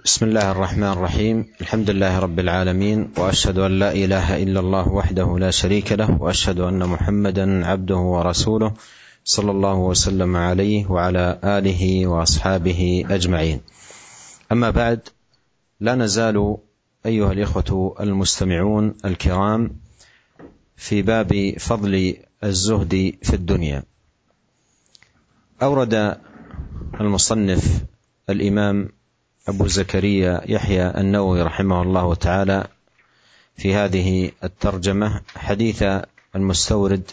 بسم الله الرحمن الرحيم. الحمد لله رب العالمين، وأشهد أن لا إله إلا الله وحده لا شريك له، وأشهد أن محمدا عبده ورسوله صلى الله وسلم عليه وعلى آله وأصحابه أجمعين. أما بعد، لا نزال أيها الإخوة المستمعون الكرام في باب فضل الزهد في الدنيا. أورد المصنف الإمام أبو زكريا يحيى النووي رحمه الله تعالى في هذه الترجمة حديث المستورد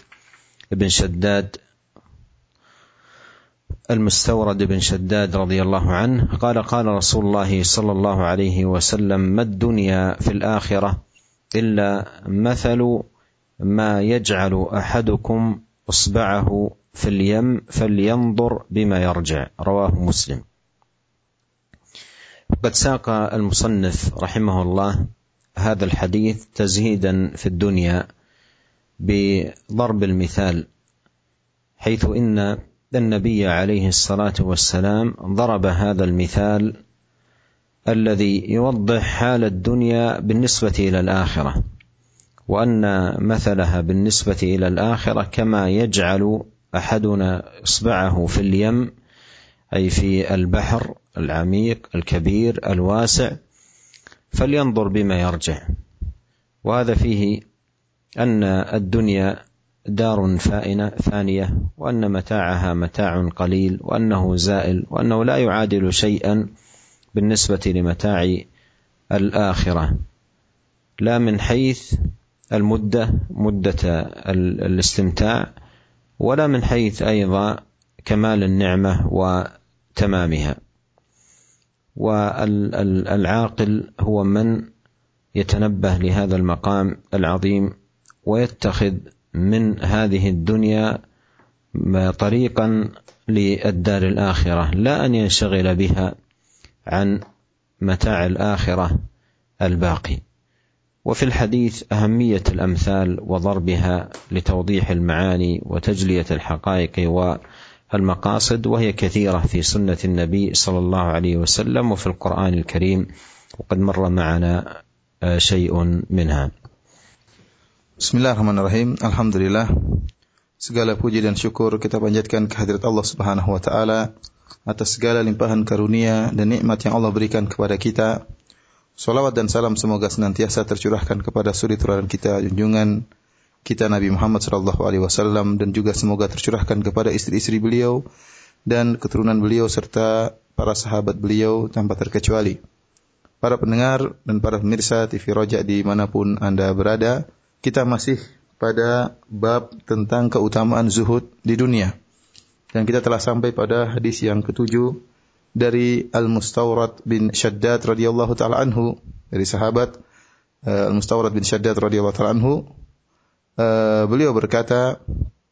بن شداد رضي الله عنه قال: قال رسول الله صلى الله عليه وسلم: ما الدنيا في الآخرة إلا مثل ما يجعل أحدكم إصبعه في اليم فلينظر بما يرجع. رواه مسلم. قد ساق المصنف رحمه الله هذا الحديث تزهيدا في الدنيا بضرب المثال، حيث إن النبي عليه الصلاة والسلام ضرب هذا المثال الذي يوضح حال الدنيا بالنسبة إلى الآخرة، وأن مثلها بالنسبة إلى الآخرة كما يجعل أحدنا إصبعه في اليم، أي في البحر العميق الكبير الواسع، فلينظر بما يرجع. وهذا فيه أن الدنيا دار فانية، وأن متاعها متاع قليل، وأنه زائل، وأنه لا يعادل شيئا بالنسبة لمتاع الآخرة، لا من حيث مدة الاستمتاع، ولا من حيث أيضا كمال النعمة وتمامها. والعاقل هو من يتنبه لهذا المقام العظيم ويتخذ من هذه الدنيا طريقا للدار الآخرة، لا أن ينشغل بها عن متاع الآخرة الباقي. وفي الحديث أهمية الأمثال وضربها لتوضيح المعاني وتجلية الحقائق والمقاصد، وهي كثيرة في سنة النبي صلى الله عليه وسلم وفي القرآن الكريم، وقد مر معنا شيء منها. Bismillahirrahmanirrahim. Alhamdulillah, segala puji dan syukur kita panjatkan kehadirat Allah Subhanahu wa taala atas segala limpahan karunia dan nikmat yang Allah berikan kepada kita. Salawat dan salam semoga senantiasa tercurahkan kepada suri teladan kita, junjungan kita Nabi Muhammad sallallahu alaihi wasallam, dan juga semoga tercurahkan kepada istri-istri beliau dan keturunan beliau serta para sahabat beliau tanpa terkecuali. Para pendengar dan para pemirsa TV Roja dimanapun Anda berada, kita masih pada bab tentang keutamaan zuhud di dunia. Dan kita telah sampai pada hadis yang ke-7 dari Al-Mustawrad bin Shaddad radhiyallahu ta'ala anhu, dari sahabat Al-Mustawrad bin Shaddad radhiyallahu ta'ala anhu. Beliau berkata,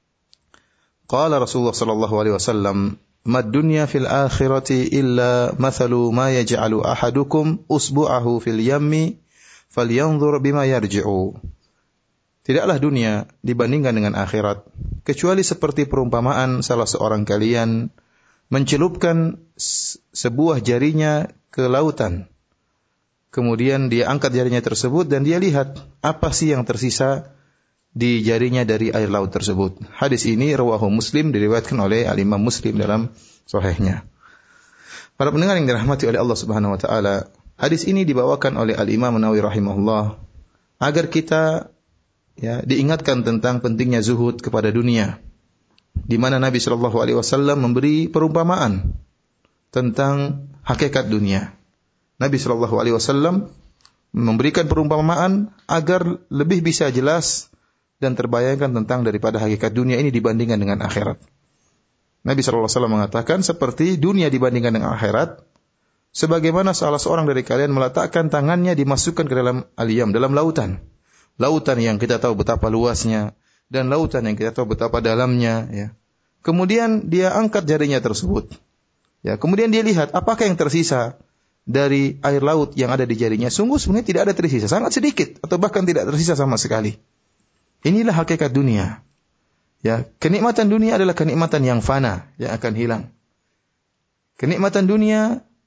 qala Rasulullah sallallahu alaihi wasallam: mad dunya fil akhirati illa mathalu ma yaj'alu ahadukum usbu'ahu fil yammi falyanzur bima yarji'u. Tidaklah dunia dibandingkan dengan akhirat kecuali seperti perumpamaan salah seorang kalian mencelupkan sebuah jarinya ke lautan. Kemudian dia angkat jarinya tersebut dan dia lihat apa sih yang tersisa di jarinya dari air laut tersebut. Hadis ini rawahu Muslim, diriwayatkan oleh Al-Imam Muslim dalam sahihnya. Para pendengar yang dirahmati oleh Allah Subhanahu wa taala, hadis ini dibawakan oleh Al-Imam Nawawi rahimahullah agar kita diingatkan tentang pentingnya zuhud kepada dunia, di mana Nabi sallallahu alaihi wasallam memberi perumpamaan tentang hakikat dunia. Nabi sallallahu alaihi wasallam memberikan perumpamaan agar lebih bisa jelas dan terbayangkan tentang daripada hakikat dunia ini dibandingkan dengan akhirat. Nabi sallallahu alaihi wasallam mengatakan seperti dunia dibandingkan dengan akhirat, sebagaimana salah seorang dari kalian meletakkan tangannya dimasukkan ke dalam al-yam, dalam lautan. Lautan yang kita tahu betapa luasnya dan lautan yang kita tahu betapa dalamnya, ya. Kemudian dia angkat jarinya tersebut. Ya, kemudian dia lihat apakah yang tersisa dari air laut yang ada di jarinya. Sungguh sebenarnya tidak ada tersisa, sangat sedikit atau bahkan tidak tersisa sama sekali. Inilah hakikat dunia. Ya, kenikmatan dunia adalah kenikmatan yang fana, yang akan hilang. Kenikmatan dunia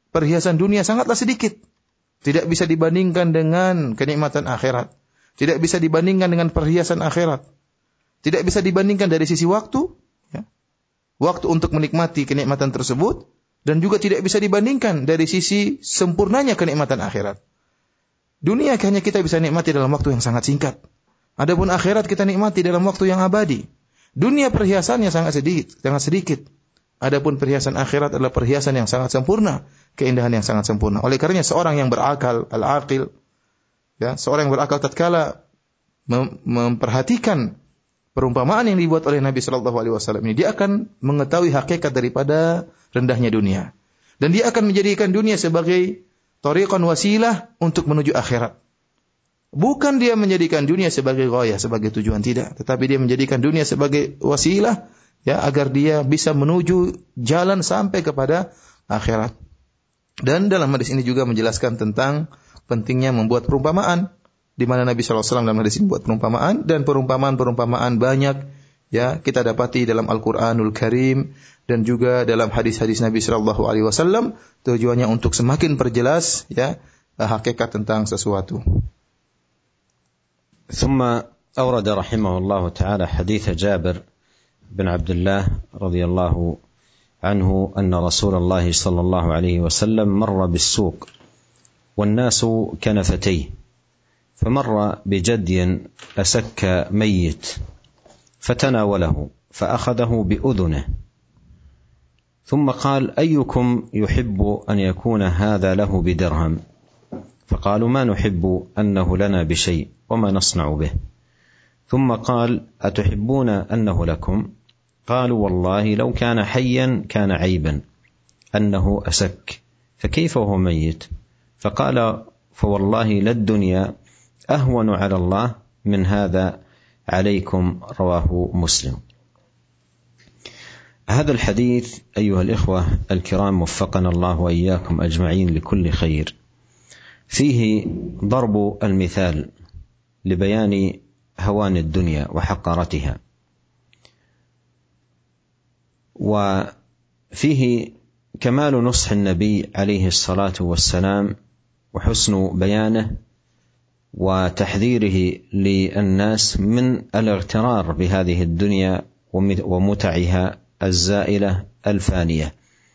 perhiasan dunia sangatlah sedikit. Tidak bisa dibandingkan dengan kenikmatan akhirat. Tidak bisa dibandingkan dengan perhiasan akhirat. Tidak bisa dibandingkan dari sisi waktu, ya. Waktu untuk menikmati kenikmatan tersebut, dan juga tidak bisa dibandingkan dari sisi sempurnanya kenikmatan akhirat. Dunia hanya kita bisa nikmati dalam waktu yang sangat singkat. Adapun akhirat kita nikmati dalam waktu yang abadi. Dunia perhiasannya sangat sedikit. Adapun perhiasan akhirat adalah perhiasan yang sangat sempurna, keindahan yang sangat sempurna. Oleh karenanya seorang yang berakal, al-aqil, ya, seorang yang berakal tatkala memperhatikan perumpamaan yang dibuat oleh Nabi sallallahu alaihi wasallam ini, dia akan mengetahui hakikat daripada rendahnya dunia. Dan dia akan menjadikan dunia sebagai thariqan wasilah untuk menuju akhirat. Bukan dia menjadikan dunia sebagai ghayah, sebagai tujuan, tidak, tetapi dia menjadikan dunia sebagai wasilah, ya, agar dia bisa menuju jalan sampai kepada akhirat. Dan dalam hadis ini juga menjelaskan tentang pentingnya membuat perumpamaan, di mana Nabi sallallahu alaihi wasallam dalam hadis ini membuat perumpamaan, dan perumpamaan banyak, ya, kita dapati dalam Al-Qur'anul Karim dan juga dalam hadis-hadis Nabi sallallahu alaihi wasallam, tujuannya untuk semakin perjelas, ya, hakikat tentang sesuatu. ثم أورد رحمه الله تعالى حديث جابر بن عبد الله رضي الله عنه أن رسول الله صلى الله عليه وسلم مر بالسوق والناس كنفتيه، فمر بجدي أسك ميت فتناوله فأخذه بأذنه، ثم قال: أيكم يحب أن يكون هذا له بدرهم؟ فقالوا: ما نحب أنه لنا بشيء وما نصنع به. ثم قال: أتحبون أنه لكم؟ قالوا: والله لو كان حيا كان عيبا أنه أسك، فكيف هو ميت؟ فقال: فوالله للدنيا أهون على الله من هذا عليكم. رواه مسلم. هذا الحديث أيها الإخوة الكرام وفقنا الله وإياكم أجمعين لكل خير، فيه ضرب المثال لبيان هوان الدنيا وحقارتها، وفيه كمال نصح النبي عليه الصلاة والسلام وحسن بيانه وتحذيره للناس من الاغترار بهذه الدنيا ومتعها الزائلة الفانية.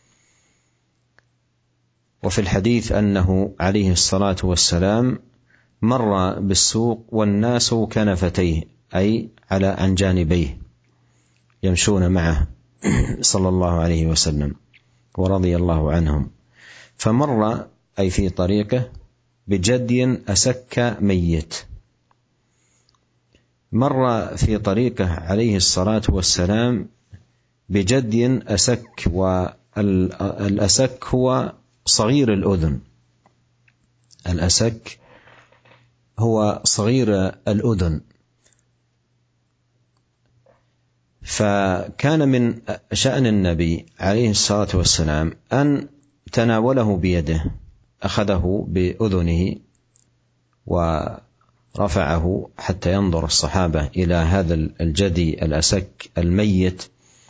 وفي الحديث أنه عليه الصلاة والسلام مر بالسوق والناس كنفتيه، أي عن جانبيه يمشون معه صلى الله عليه وسلم ورضي الله عنهم، فمر أي في طريقه بجدي أسك ميت، مر في طريقه عليه الصلاة والسلام بجدي أسك، والأسك هو صغير الأذن، الأسك هو صغير الأذن. فكان من شأن النبي عليه الصلاة والسلام أن تناوله بيده، أخذه بأذنه ورفعه حتى ينظر الصحابة إلى هذا الجدي الأسك الميت،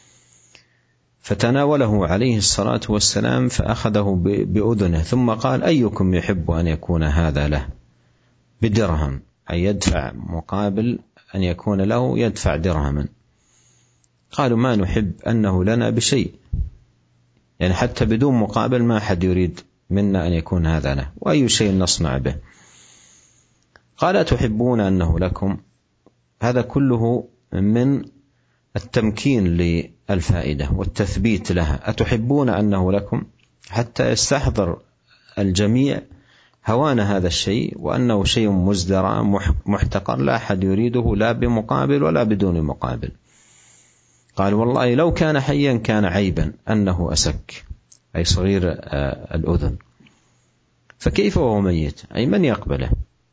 فتناوله عليه الصلاة والسلام فأخذه بأذنه، ثم قال: أيكم يحب أن يكون هذا له بدرهم؟ أي يدفع مقابل أن يكون له، يدفع درهما. قالوا: ما نحب أنه لنا بشيء، يعني حتى بدون مقابل ما أحد يريد منا أن يكون هذا له، وأي شيء نصنع به. قال: أتحبون أنه لكم؟ هذا كله من التمكين للفائدة والتثبيت لها. أتحبون أنه لكم؟ حتى يستحضر الجميع هوان هذا الشيء، وأنه شيء مزدرى محتقر لا أحد يريده لا بمقابل ولا بدون مقابل. قال: والله لو كان حيا كان عيبا أنه أسك، أي صغير الأذن، فكيف وهو ميت؟ أي من يقبله؟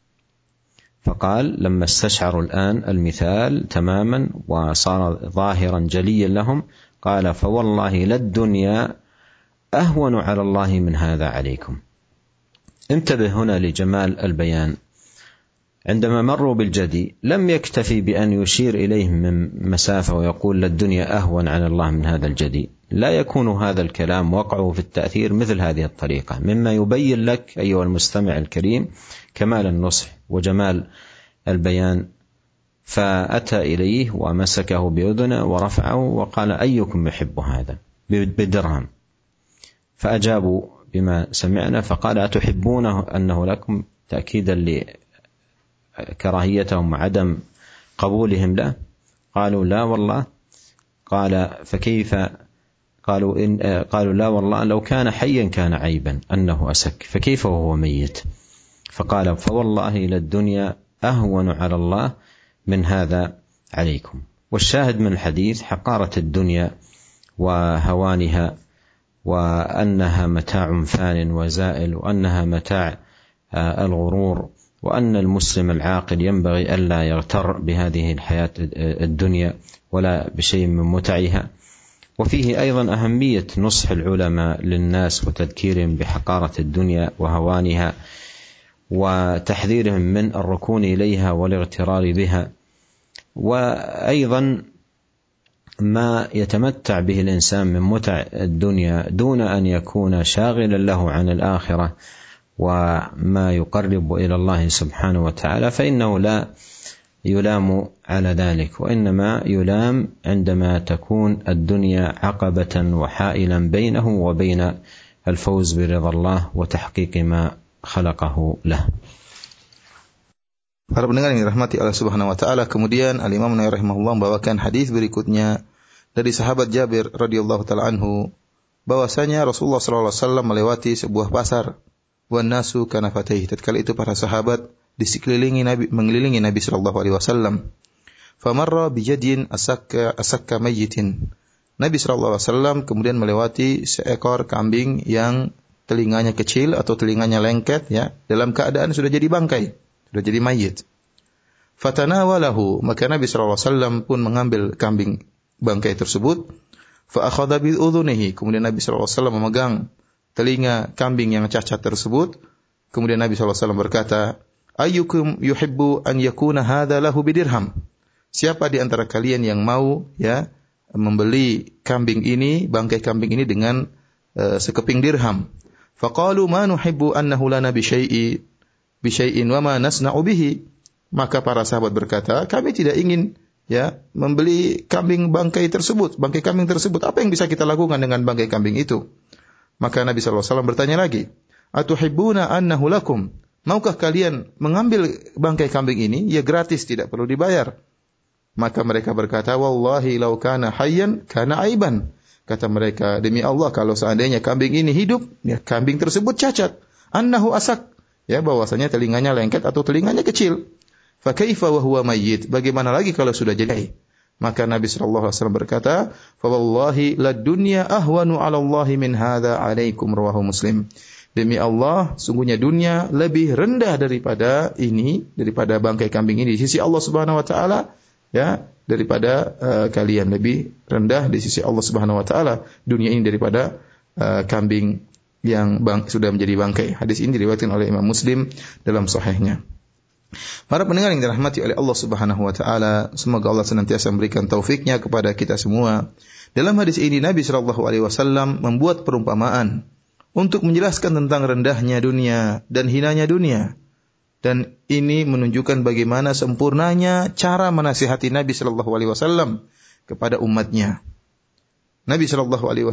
فقال لما استشعروا الآن المثال تماما وصار ظاهرا جليا لهم، قال: فوالله للدنيا أهون على الله من هذا عليكم. انتبه هنا لجمال البيان. عندما مروا بالجدي لم يكتفي بأن يشير إليهم من مسافة ويقول الدنيا أهون على الله من هذا الجدي. لا يكون هذا الكلام وقعه في التأثير مثل هذه الطريقة، مما يبين لك أيها المستمع الكريم كمال النصح وجمال البيان. فأتى إليه ومسكه بأذنه ورفعه وقال: أيكم يحب هذا بدرهم؟ فأجابوا بما سمعنا، فقال: أتحبونه أنه لكم؟ تأكيدا لكراهيتهم وعدم قبولهم له. قالوا: لا والله. قال: فكيف؟ قالوا: لا والله، لو كان حيا كان عيبا أنه أسك، فكيف وهو ميت؟ فقال: فوالله للدنيا أهون على الله من هذا عليكم. والشاهد من الحديث حقارة الدنيا وهوانها، وأنها متاع فان وزائل، وأنها متاع الغرور، وأن المسلم العاقل ينبغي ألا يغتر بهذه الحياة الدنيا ولا بشيء من متعها. وفيه أيضا أهمية نصح العلماء للناس وتذكيرهم بحقارة الدنيا وهوانها، وتحذيرهم من الركون إليها والاغترار بها. وأيضا ما يتمتع به الإنسان من متع الدنيا دون أن يكون شاغلا له عن الآخرة وما يقرب إلى الله سبحانه وتعالى، فإنه لا يلام على ذلك، وإنما يلام عندما تكون الدنيا عقبة وحائلا بينه وبين الفوز برضا الله وتحقيق ما خلقه له. Para pendengar yang dirahmati Allah Subhanahu wa taala, kemudian Al-Imam Nawawi rahimahullah membawakan hadis berikutnya dari sahabat Jabir radhiyallahu taala anhu bahwasanya Rasulullah sallallahu alaihi wasallam melewati sebuah pasar, wan nasu kanafataihi. Tatkala itu para sahabat mengelilingi Nabi sallallahu alaihi wasallam. Famarra bijadin asakka mayyitin. Nabi sallallahu alaihi wasallam kemudian melewati seekor kambing yang telinganya kecil atau telinganya lengket, ya, dalam keadaan sudah jadi bangkai, sudah jadi mayit. Fatanawalahu, maka Nabi sallallahu alaihi wasallam pun mengambil kambing bangkai tersebut. Fa akhadha bi udhunihi, kemudian Nabi sallallahu alaihi wasallam memegang telinga kambing yang cacat tersebut. Kemudian Nabi sallallahu alaihi wasallam berkata, ayyukum yuhibbu an yakuna hadha lahu bidirham? Siapa di antara kalian yang mau, ya, membeli kambing ini, bangkai kambing ini dengan sekeping dirham? Faqalu ma nuhibbu annahu lana bi syai'in wa ma nasna'u bihi. Maka para sahabat berkata, kami tidak ingin, ya, membeli bangkai kambing tersebut. Apa yang bisa kita lakukan dengan bangkai kambing itu? Maka Nabi sallallahu alaihi wasallam bertanya lagi, atuhibbuna annahu lakum? Maukah kalian mengambil bangkai kambing ini? Ya, gratis, tidak perlu dibayar. Maka mereka berkata, wallahi law kana hayyan kana aiban. Kata mereka, demi Allah, kalau seandainya kambing ini hidup, ya, kambing tersebut cacat. Annahu asak, ya, bahwasanya telinganya lengket atau telinganya kecil. Fa kaifa wa huwa mayyit? Bagaimana lagi kalau sudah jadi? Maka Nabi sallallahu alaihi wasallam berkata, fa wallahi lad dunya ahwanu 'ala Allah min hadza 'alaikum, rawahu Muslim. Demi Allah, sungguhnya dunia lebih rendah daripada bangkai kambing ini di sisi Allah Subhanahu wa taala, ya, daripada kalian. Lebih rendah di sisi Allah Subhanahu wa taala dunia ini daripada kambing yang sudah menjadi bangkai. Hadis ini diriwayatkan oleh Imam Muslim dalam sahihnya. Para pendengar yang dirahmati oleh Allah Subhanahu wa taala, semoga Allah senantiasa memberikan taufiknya kepada kita semua. Dalam hadis ini Nabi sallallahu alaihi wasallam membuat perumpamaan untuk menjelaskan tentang rendahnya dunia dan hinanya dunia. Dan ini menunjukkan bagaimana sempurnanya cara menasihati Nabi sallallahu alaihi wasallam kepada umatnya. Nabi sallallahu alaihi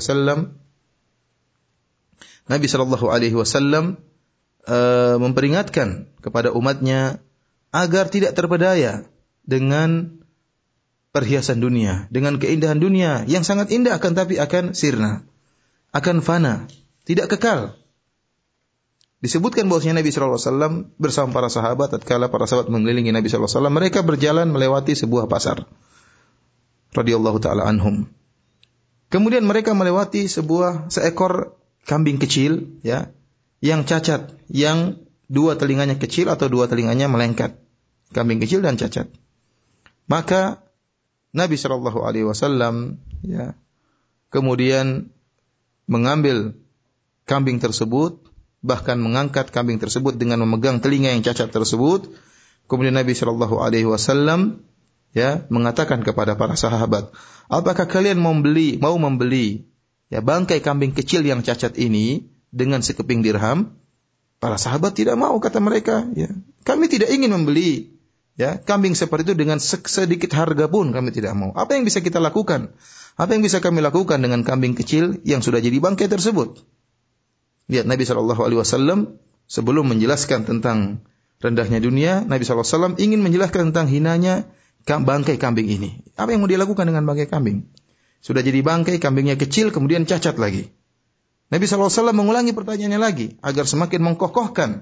wasallam memperingatkan kepada umatnya agar tidak terpedaya dengan perhiasan dunia, dengan keindahan dunia yang sangat indah akan sirna, akan fana, tidak kekal. Disebutkan bahwasanya Nabi sallallahu alaihi wasallam bersama para sahabat, tatkala para sahabat mengelilingi Nabi sallallahu alaihi wasallam, mereka berjalan melewati sebuah pasar. Radhiyallahu taala anhum. Kemudian mereka melewati seekor kambing kecil, ya, yang cacat, yang dua telinganya kecil atau dua telinganya melengket. Kambing kecil dan cacat. Maka Nabi sallallahu alaihi wasallam, ya, kemudian mengambil kambing tersebut, bahkan mengangkat kambing tersebut dengan memegang telinga yang cacat tersebut. Kemudian Nabi sallallahu alaihi wasallam mengatakan kepada para sahabat, apakah kalian mau membeli bangkai kambing kecil yang cacat ini dengan sekeping dirham? Para sahabat tidak mau, kata mereka, kami tidak ingin membeli kambing seperti itu dengan sedikit harga pun kami tidak mau. Apa yang bisa kita lakukan? Apa yang bisa kami lakukan dengan kambing kecil yang sudah jadi bangkai tersebut? Lihat, Nabi SAW sebelum menjelaskan tentang rendahnya dunia, Nabi SAW ingin menjelaskan tentang hinanya bangkai kambing ini. Apa yang mau dia lakukan dengan bangkai kambing? Sudah jadi bangkai, kambingnya kecil, kemudian cacat lagi. Nabi SAW mengulangi pertanyaannya lagi agar semakin mengkokohkan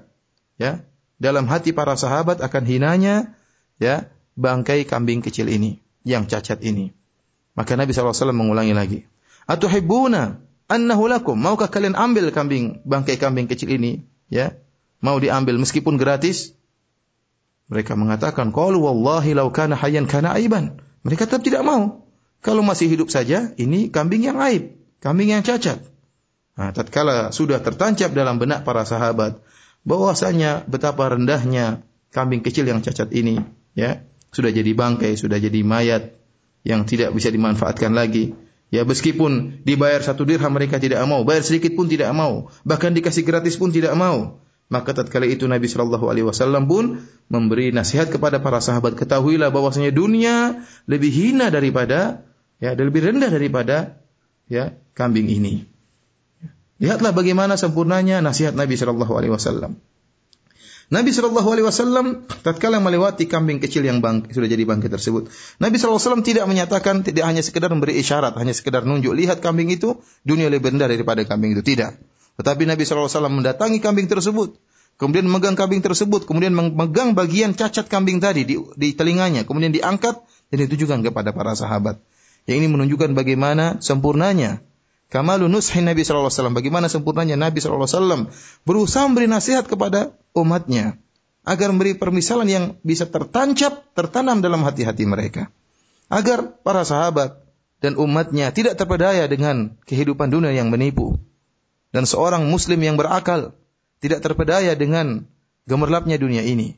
dalam hati para sahabat akan hinanya bangkai kambing kecil ini yang cacat ini. Maka Nabi SAW mengulangi lagi. Atuhibbuna annahu lakum? Maukah kalian ambil bangkai kambing kecil ini? Mau diambil meskipun gratis? Mereka mengatakan, qalu wallahi law kana hayyan kana aiban. Mereka tetap tidak mau. Kalau masih hidup saja, ini kambing yang aib, kambing yang cacat. Nah, tatkala sudah tertancap dalam benak para sahabat bahwasanya betapa rendahnya kambing kecil yang cacat ini, sudah jadi bangkai, sudah jadi mayat yang tidak bisa dimanfaatkan lagi. Meskipun dibayar 1 dirham mereka tidak mau, bayar sedikit pun tidak mau, bahkan dikasih gratis pun tidak mau. Maka tatkala itu Nabi sallallahu alaihi wasallam pun memberi nasihat kepada para sahabat, ketahuilah bahwasanya dunia lebih hina daripada lebih rendah daripada kambing ini. Lihatlah bagaimana sempurnanya nasihat Nabi sallallahu alaihi wasallam. Nabi sallallahu alaihi wasallam tatkala melewati kambing kecil yang sudah jadi bangkai tersebut, Nabi sallallahu alaihi wasallam tidak menyatakan, tidak hanya sekedar memberi isyarat, hanya sekedar nunjuk, lihat kambing itu, dunia lebih rendah daripada kambing itu, tidak. Tetapi Nabi sallallahu alaihi wasallam mendatangi kambing tersebut, kemudian memegang kambing tersebut, kemudian memegang bagian cacat kambing tadi di telinganya, kemudian diangkat dan ditujukan kepada para sahabat. Yang ini menunjukkan bagaimana sempurnanya kamalun nushin Nabi sallallahu alaihi wasallam, bagaimana sempurnanya Nabi sallallahu alaihi wasallam berusaha memberi nasihat kepada umatnya agar memberi permisalan yang bisa tertanam dalam hati-hati mereka, agar para sahabat dan umatnya tidak terpedaya dengan kehidupan dunia yang menipu, dan seorang muslim yang berakal tidak terpedaya dengan gemerlapnya dunia ini,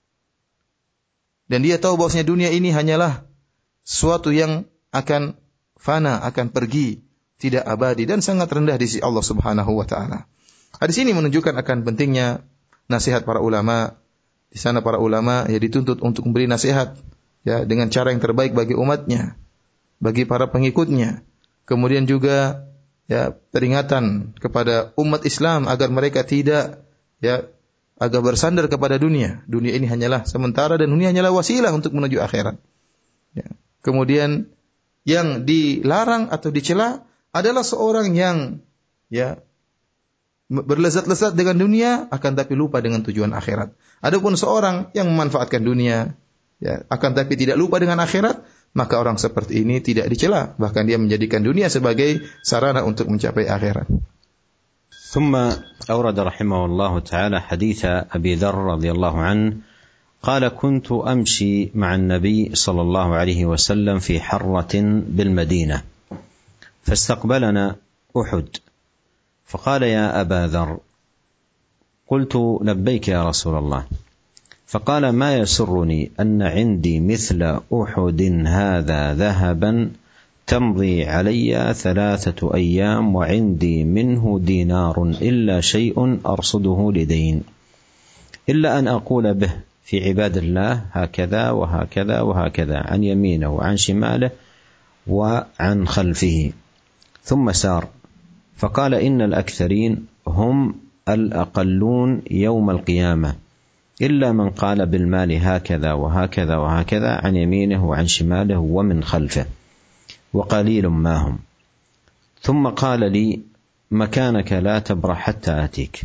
dan dia tahu bahwasanya dunia ini hanyalah sesuatu yang akan fana, akan pergi, tidak abadi dan sangat rendah di sisi Allah Subhanahu wa taala. Hadis ini menunjukkan akan pentingnya nasihat para ulama. Di sana para ulama dituntut untuk memberi nasihat dengan cara yang terbaik bagi umatnya, bagi para pengikutnya. Kemudian juga peringatan kepada umat Islam agar mereka tidak agak bersandar kepada dunia. Dunia ini hanyalah sementara dan dunia hanyalah wasilah untuk menuju akhirat. Kemudian yang dilarang atau dicela adalah seorang yang berlezat-lezat dengan dunia akan tapi lupa dengan tujuan akhirat. Adapun seorang yang memanfaatkan dunia akan tapi tidak lupa dengan akhirat, maka orang seperti ini tidak dicela, bahkan dia menjadikan dunia sebagai sarana untuk mencapai akhirat. ثم أورد رحمه الله تعالى حديث أبي ذر رضي الله عنه قال كنت أمشي مع النبي صلى الله عليه وسلم في حرة بالمدينة فاستقبلنا أحد فقال يا أبا ذر قلت لبيك يا رسول الله فقال ما يسرني أن عندي مثل أحد هذا ذهبا تمضي علي 3 أيام وعندي منه دينار إلا شيء أرصده لدين إلا أن أقول به في عباد الله هكذا وهكذا وهكذا عن يمينه وعن شماله وعن خلفه ثم سار فقال إن الأكثرين هم الأقلون يوم القيامة إلا من قال بالمال هكذا وهكذا وهكذا عن يمينه وعن شماله ومن خلفه وقليل ما هم ثم قال لي مكانك لا تبرح حتى آتيك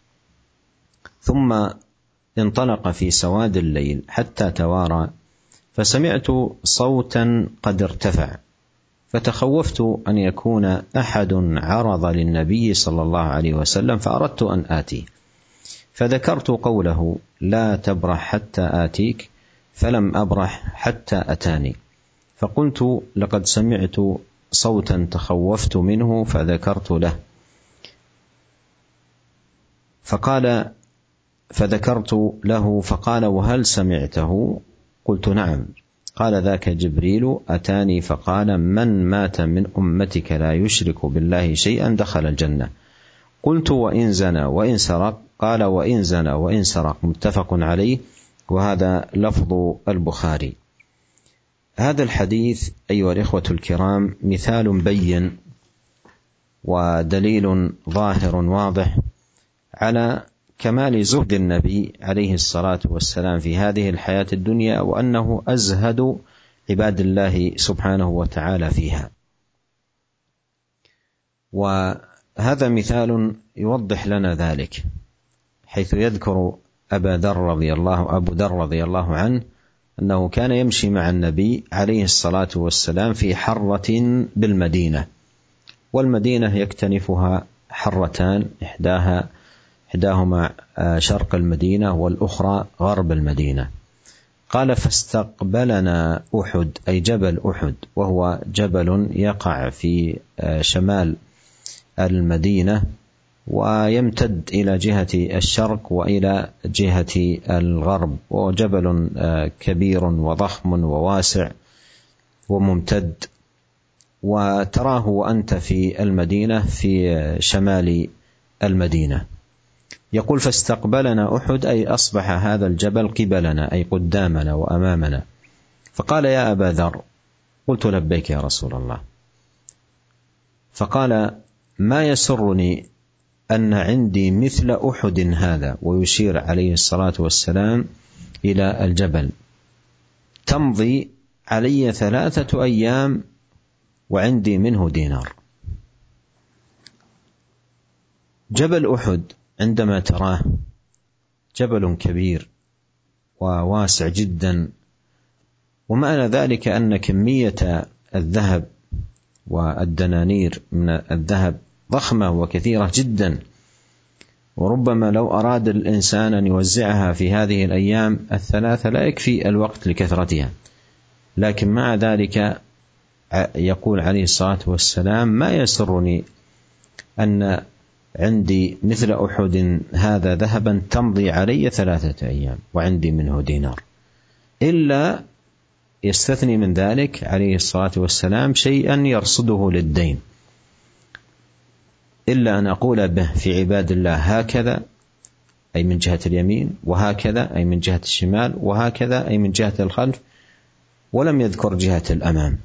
ثم انطلق في سواد الليل حتى توارى فسمعت صوتا قد ارتفع فتخوفت أن يكون أحد عرض للنبي صلى الله عليه وسلم فأردت أن آتي فذكرت قوله لا تبرح حتى آتيك فلم أبرح حتى أتاني فقلت لقد سمعت صوتا تخوفت منه فذكرت له فقال فذكرت له فقال: وهل سمعته؟ قلت: نعم. قال: ذاك جبريل أتاني فقال: من مات من أمتك لا يشرك بالله شيئا دخل الجنة. قلت: وإن زنى وإن سرق؟ قال: وإن زنى وإن سرق. متفق عليه، وهذا لفظ البخاري. هذا الحديث أيها الإخوة الكرام مثال بين ودليل ظاهر واضح على كمال زهد النبي عليه الصلاة والسلام في هذه الحياة الدنيا، وأنه أزهد عباد الله سبحانه وتعالى فيها. وهذا مثال يوضح لنا ذلك، حيث يذكر أبو ذر رضي الله عنه أنه كان يمشي مع النبي عليه الصلاة والسلام في حرة بالمدينة، والمدينة يكتنفها حرتان، إحداهما شرق المدينة والأخرى غرب المدينة. قال: فاستقبلنا أحد، أي جبل أحد، وهو جبل يقع في شمال المدينة ويمتد إلى جهة الشرق وإلى جهة الغرب، وجبل كبير وضخم وواسع وممتد، وتراه وأنت في المدينة في شمال المدينة. يقول: فاستقبلنا أحد، أي أصبح هذا الجبل قبلنا، أي قدامنا وأمامنا. فقال: يا أبا ذر. قلت: لبيك يا رسول الله. فقال: ما يسرني أن عندي مثل أحد هذا، ويشير عليه الصلاة والسلام إلى الجبل، تمضي علي 3 أيام وعندي منه دينار. جبل أحد عندما تراه جبل كبير وواسع جدا، ومعنى ذلك أن كمية الذهب والدنانير من الذهب ضخمة وكثيرة جدا، وربما لو أراد الإنسان أن يوزعها في هذه الأيام 3 لا يكفي الوقت لكثرتها. لكن مع ذلك يقول عليه الصلاة والسلام: ما يسرني أن عندي مثل أحد هذا ذهبا تمضي علي 3 أيام وعندي منه دينار، إلا يستثني من ذلك عليه الصلاة والسلام شيئا يرصده للدين، إلا أن أقول به في عباد الله هكذا، أي من جهة اليمين، وهكذا أي من جهة الشمال، وهكذا أي من جهة الخلف، ولم يذكر جهة الأمام.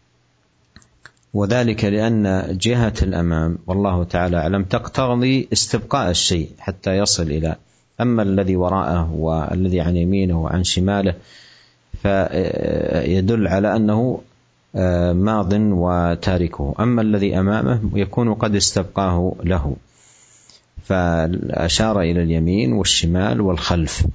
وذلك لأن جهة الأمام والله تعالى أعلم تقتضي استبقاء الشيء حتى يصل إلى، أما الذي وراءه والذي عن يمينه وعن شماله فيدل على أنه ماض وتاركه، أما الذي أمامه يكون قد استبقاه له، فأشار إلى اليمين والشمال والخلف.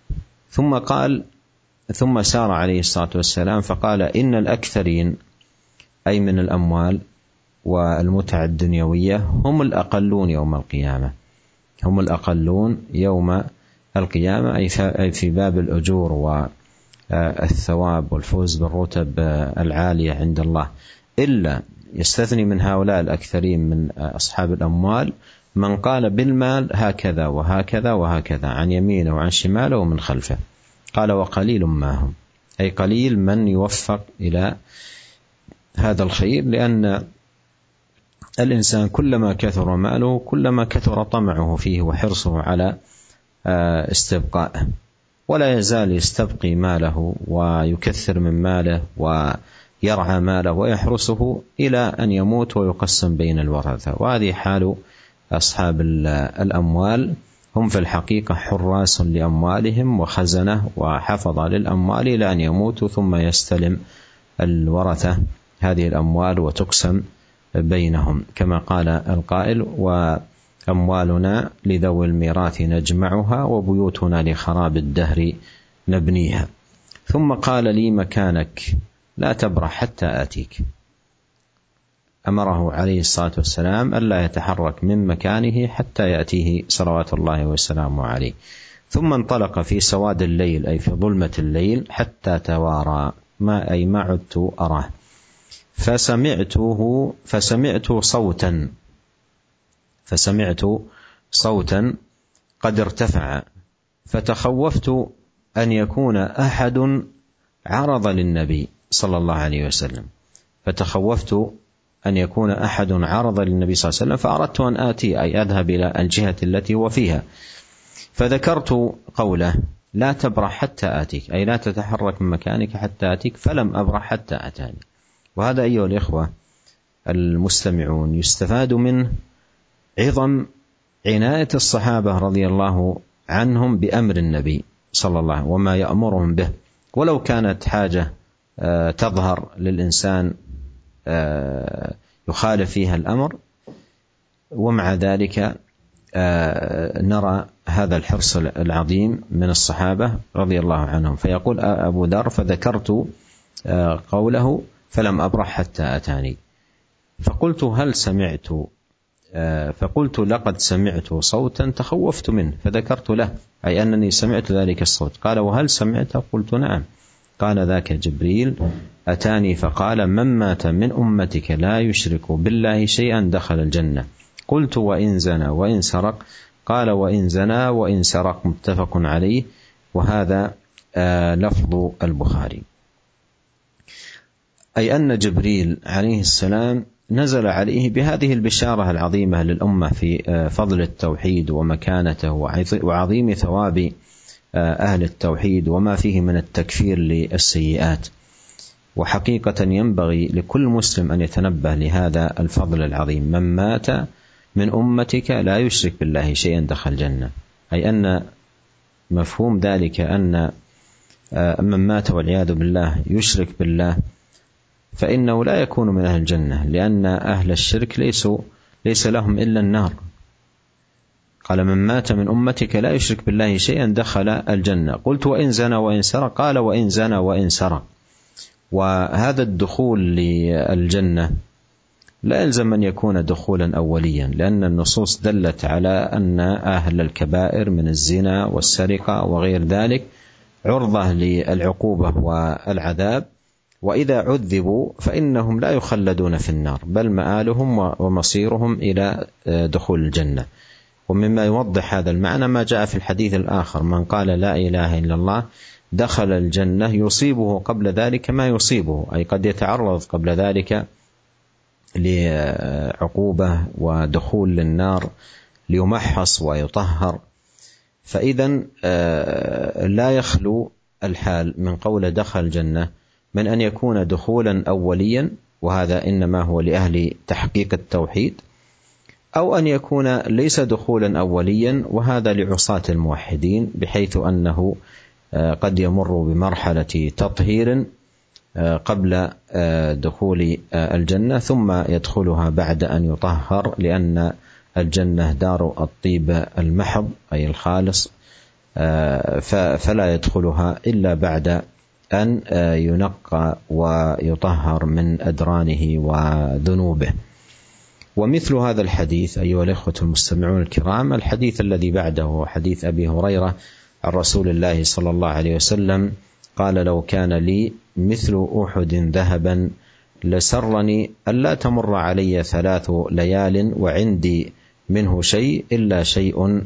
ثم سار عليه الصلاة والسلام فقال: إن الأكثرين، أي من الأموال والمتع الدنيوية، هم الأقلون يوم القيامة، هم الأقلون يوم القيامة، أي في باب الأجور والثواب والفوز بالرتب العالية عند الله. إلا يستثني من هؤلاء الأكثرين من أصحاب الأموال من قال بالمال هكذا وهكذا وهكذا، عن يمينه وعن شماله ومن خلفه. قال: وقليل ما هم، أي قليل من يوفق إلى هذا الخير، لأن الإنسان كلما كثر ماله كلما كثر طمعه فيه وحرصه على استبقائه، ولا يزال يستبقي ماله ويكثر من ماله ويرعى ماله ويحرسه إلى أن يموت ويقسم بين الورثة. وهذه حال أصحاب الأموال، هم في الحقيقة حراس لأموالهم وخزنة وحفظة للأموال إلى أن يموتوا، ثم يستلم الورثة هذه الأموال وتقسم بينهم، كما قال القائل: وأموالنا لذوي الميراث نجمعها وبيوتنا لخراب الدهر نبنيها. ثم قال لي: مكانك لا تبرح حتى آتيك. أمره عليه الصلاة والسلام ألا يتحرك من مكانه حتى يأتيه صلوات الله وسلامه عليه. ثم انطلق في سواد الليل، أي في ظلمة الليل، حتى توارى، ما عدت أراه. فسمعت صوتا قد ارتفع فتخوفت أن يكون أحد عرض للنبي صلى الله عليه وسلم، فتخوفت أن يكون أحد عرض للنبي صلى الله عليه وسلم، فأردت أن آتي، أي أذهب إلى الجهة التي هو فيها. فذكرت قوله لا تبرح حتى آتيك، أي لا تتحرك من مكانك حتى آتيك، فلم أبرح حتى أتاني. وهذا أيها الإخوة المستمعون يستفاد منه عظم عناية الصحابة رضي الله عنهم بأمر النبي صلى الله عليه وسلم وما يأمرهم به، ولو كانت حاجة تظهر للإنسان يخالف فيها الأمر، ومع ذلك نرى هذا الحرص العظيم من الصحابة رضي الله عنهم. فيقول أبو ذر فذكرت قوله فلم أبرح حتى أتاني، فقلت هل سمعت، فقلت لقد سمعت صوتا تخوفت منه، فذكرت له أي أنني سمعت ذلك الصوت. قال وهل سمعت؟ قلت نعم. قال ذاك جبريل أتاني فقال من مات من أمتك لا يشرك بالله شيئا دخل الجنة. قلت وإن زنى وإن سرق؟ قال وإن زنى وإن سرق، متفق عليه، وهذا لفظ البخاري. أي أن جبريل عليه السلام نزل عليه بهذه البشارة العظيمة للأمة في فضل التوحيد ومكانته وعظيم ثواب أهل التوحيد وما فيه من التكفير للسيئات. وحقيقة ينبغي لكل مسلم أن يتنبه لهذا الفضل العظيم، من مات من أمتك لا يشرك بالله شيئا دخل الجنة، أي أن مفهوم ذلك أن من مات والعياذ بالله يشرك بالله فإنه لا يكون من أهل الجنة، لأن أهل الشرك ليس لهم إلا النار. قال من مات من أمتك لا يشرك بالله شيئا دخل الجنة. قلت وإن زنى وإن سرق؟ قال وإن زنى وإن سرق. وهذا الدخول للجنة لا يلزم أن يكون دخولا أوليا، لأن النصوص دلت على أن أهل الكبائر من الزنا والسرقة وغير ذلك عرضة للعقوبة والعذاب، وإذا عذبوا فإنهم لا يخلدون في النار، بل مآلهم ومصيرهم إلى دخول الجنة. ومما يوضح هذا المعنى ما جاء في الحديث الآخر من قال لا إله إلا الله دخل الجنة يصيبه قبل ذلك ما يصيبه، أي قد يتعرض قبل ذلك لعقوبة ودخول للنار ليمحص ويطهر. فإذا لا يخلو الحال من قول دخل الجنة من أن يكون دخولا أوليا، وهذا إنما هو لأهل تحقيق التوحيد، أو أن يكون ليس دخولا أوليا، وهذا لعصاة الموحدين، بحيث أنه قد يمر بمرحلة تطهير قبل دخول الجنة ثم يدخلها بعد أن يطهر، لأن الجنة دار الطيب المحض أي الخالص، فلا يدخلها إلا بعد أن ينقى ويطهر من أدرانه وذنوبه. ومثل هذا الحديث أيها الإخوة المستمعون الكرام الحديث الذي بعده حديث أبي هريرة عن رسول الله صلى الله عليه وسلم قال لو كان لي مثل أحد ذهبا لسرني ألا تمر علي 3 ليال وعندي منه شيء إلا شيء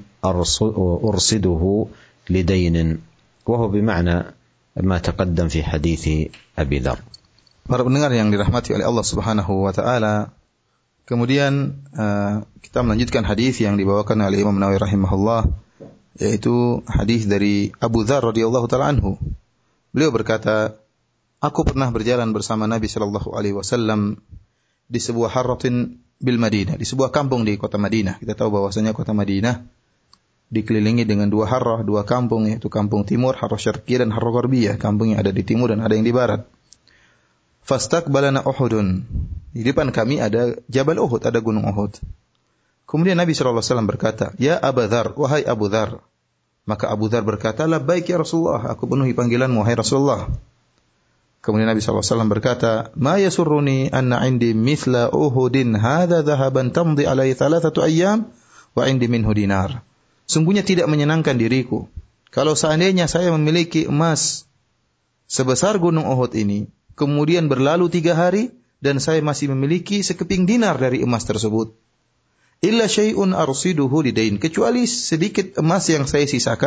أرصده لدين، وهو بمعنى ما تقدم في حديث أبي ذر. Para pendengar yang dirahmati oleh Allah Subhanahu wa taala, kemudian kita melanjutkan hadis yang dibawakan oleh Imam Nawawi rahimahullah, yaitu hadis dari Abu Dzar radhiyallahu taala anhu. Beliau berkata, aku pernah berjalan bersama Nabi sallallahu alaihi wasallam di sebuah harratin bil Madinah, di sebuah kampung di kota Madinah. Kita tahu bahwasanya kota Madinah dikelilingi dengan 2 harrah, 2 kampung, yaitu kampung timur, harrah syarqiyah dan harrah gharbiyah, kampung yang ada di timur dan ada yang di barat. Fastaqbalana Uhudun, di depan kami ada Jabal Uhud, ada gunung Uhud. Kemudian Nabi SAW berkata, ya Abu Dzar, wahai Abu Dzar. Maka Abu Dzar berkata, labbaik ya Rasulullah, aku penuhi panggilanmu wahai Rasulullah. Kemudian Nabi SAW berkata, ma yasurruni anna indi mithla Uhudin hadha dhahaban tamdi alai 3 ayyam wa indi minhu dinar. Sungguhnya tidak menyenangkan diriku kalau seandainya saya memiliki emas sebesar gunung Uhud ini, kemudian berlalu 3 hari dan saya masih memiliki sekeping dinar dari emas tersebut. Illa syai'un arsiduhu lidain, kecuali sedikit emas yang saya sisakan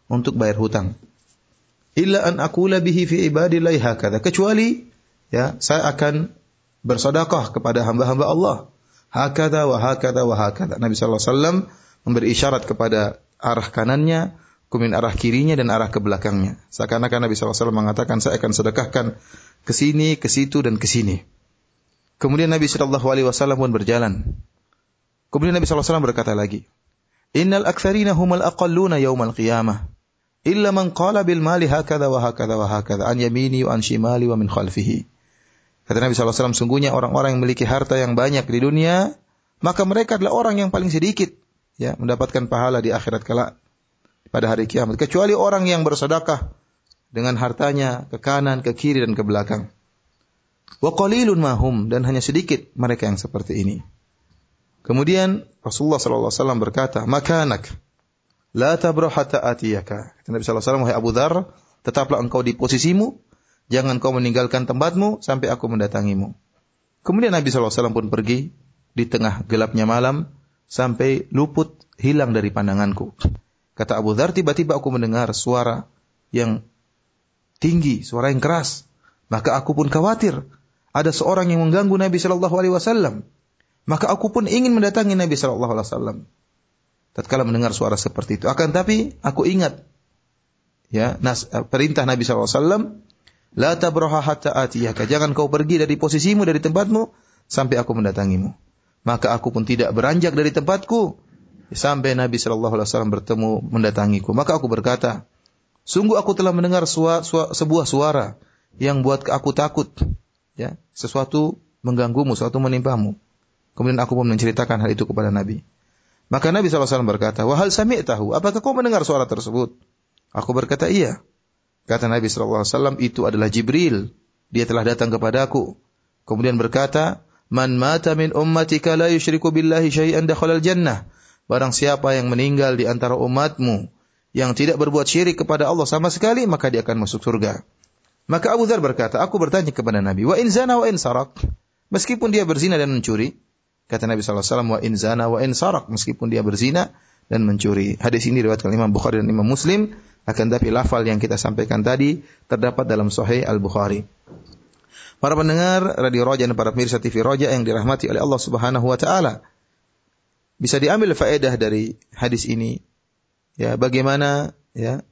untuk bayar hutang. Illa an aqula bihi fi ibadillahi hakadha. Kecuali ya, saya akan bersedekah kepada hamba-hamba Allah. Hakadha wa hakadha wa hakadha. Nabi sallallahu alaihi wasallam memberi isyarat kepada arah kanannya, kemudian arah kirinya dan arah ke belakangnya. Seakan-akan Nabi sallallahu alaihi wasallam mengatakan, saya akan sedekahkan ke sini, ke situ dan ke sini. Kemudian Nabi sallallahu alaihi wasallam pun berjalan. Kemudian Nabi sallallahu alaihi wasallam berkata lagi, "Innal aktsarina humul aqalluna yaumal qiyamah. Illa man qala bil mali hakadha wa hakadha wa hakadha an yamini wa an shimali wa min khalfihi." Kata Nabi sallallahu alaihi wasallam, sungguhnya orang-orang yang memiliki harta yang banyak di dunia, maka mereka adalah orang yang paling sedikit ya mendapatkan pahala di akhirat kelak pada hari kiamat, kecuali orang yang bersedekah dengan hartanya ke kanan, ke kiri dan ke belakang. Wa qalilun mahum, dan hanya sedikit mereka yang seperti ini. Kemudian Rasulullah sallallahu alaihi wasallam berkata, "Makanak la tabrah hatta atiyaka." Kata Nabi sallallahu alaihi wasallam, "Wahai Abu Dzar, tetaplah engkau di posisimu, jangan kau meninggalkan tempatmu sampai aku mendatangimu." Kemudian Nabi sallallahu alaihi wasallam pun pergi di tengah gelapnya malam sampai luput hilang dari pandanganku. Kata Abu Dzar, tiba-tiba aku mendengar suara yang tinggi, suara yang keras. Maka aku pun khawatir ada seorang yang mengganggu Nabi sallallahu alaihi wasallam. Maka aku pun ingin mendatangi Nabi sallallahu alaihi wasallam tatkala mendengar suara seperti itu. Akan tapi aku ingat ya perintah Nabi sallallahu alaihi wasallam, la tabraha hatta atiyaka. Jangan kau pergi dari posisimu, dari tempatmu sampai aku mendatangimu. Maka aku pun tidak beranjak dari tempatku sampai Nabi sallallahu alaihi wasallam bertemu mendatangiku. Maka aku berkata, sungguh aku telah mendengar sebuah suara yang buat aku takut, ya, sesuatu mengganggumu, sesuatu menimpamu. Kemudian aku pun menceritakan hal itu kepada Nabi. Maka Nabi sallallahu alaihi wasallam berkata, "Wa hal sami'tahu? Apakah kau mendengar suara tersebut?" Aku berkata, "Iya." Kata Nabi sallallahu alaihi wasallam, "Itu adalah Jibril. Dia telah datang kepadaku." Kemudian berkata, "Man mata min ummatika la yusyriku billahi syai'an dakhala al-jannah." Barang siapa yang meninggal di antara umatmu yang tidak berbuat syirik kepada Allah sama sekali, maka dia akan masuk surga. Maka Abu Dzar berkata, aku bertanya kepada Nabi, "Wa in zana wa in sarak?" Meskipun dia berzina dan mencuri. Kata Nabi sallallahu alaihi wasallam, "Wa in zana wa in sarak." Meskipun dia berzina dan mencuri. Hadis ini diriwayatkan Imam Bukhari dan Imam Muslim, akan tapi lafal yang kita sampaikan tadi terdapat dalam Sahih Al-Bukhari. Para pendengar Radio Raja dan para pemirsa TV Raja yang dirahmati oleh Allah Subhanahu wa taala, bisa diambil faedah dari hadis ini ya, bagaimana ya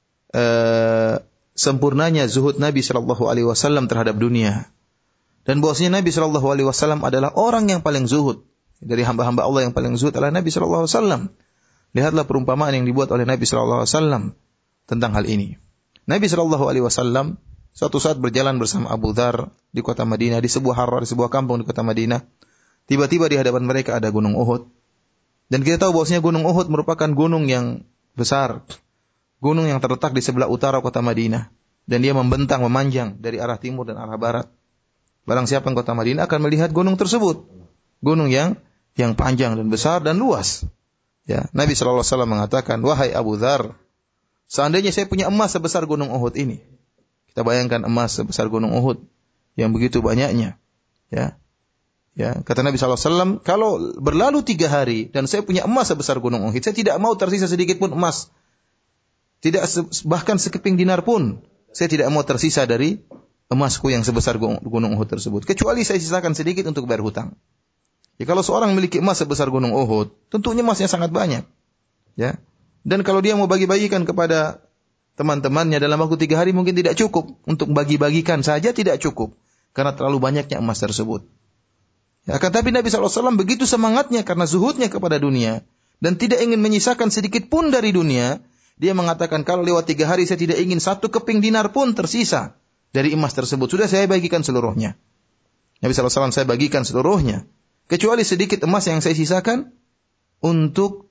sempurnanya zuhud Nabi sallallahu alaihi wasallam terhadap dunia. Dan bahwasanya Nabi sallallahu alaihi wasallam adalah orang yang paling zuhud. Dari hamba-hamba Allah yang paling zuhud adalah Nabi sallallahu alaihi wasallam. Lihatlah perumpamaan yang dibuat oleh Nabi sallallahu alaihi wasallam tentang hal ini. Nabi sallallahu alaihi wasallam suatu saat berjalan bersama Abu Dzar di kota Madinah, di sebuah harra, di sebuah kampung di kota Madinah. Tiba-tiba di hadapan mereka ada gunung Uhud. Dan kita tahu bahwasanya gunung Uhud merupakan gunung yang besar. Gunung yang terletak di sebelah utara kota Madinah. Dan dia membentang, memanjang dari arah timur dan arah barat. Barang siapa yang kota Madinah akan melihat gunung tersebut. Gunung yang panjang dan besar dan luas. Ya, Nabi sallallahu alaihi wasallam mengatakan, "Wahai Abu Dzar, seandainya saya punya emas sebesar gunung Uhud ini." Kita bayangkan emas sebesar gunung Uhud yang begitu banyaknya. Ya. Ya, kata Nabi sallallahu alaihi wasallam, "Kalau berlalu 3 hari dan saya punya emas sebesar gunung Uhud, saya tidak mau tersisa sedikit pun emas. Tidak bahkan sekeping dinar pun saya tidak mau tersisa dari emasku yang sebesar gunung Uhud tersebut, kecuali saya sisakan sedikit untuk bayar hutang." Ya, kalau seorang memiliki emas sebesar gunung Uhud, tentunya emasnya sangat banyak. Ya. Dan kalau dia mau bagi-bagikan kepada teman-temannya dalam waktu 3 hari mungkin tidak cukup. Untuk bagi-bagikan saja tidak cukup. Karena terlalu banyaknya emas tersebut. Ya, akan tapi Nabi SAW begitu semangatnya karena zuhudnya kepada dunia. Dan tidak ingin menyisakan sedikit pun dari dunia. Dia mengatakan, kalau lewat 3 hari saya tidak ingin 1 keping dinar pun tersisa dari emas tersebut. Sudah saya bagikan seluruhnya. Nabi SAW, saya bagikan seluruhnya. Kecuali sedikit emas yang saya sisakan untuk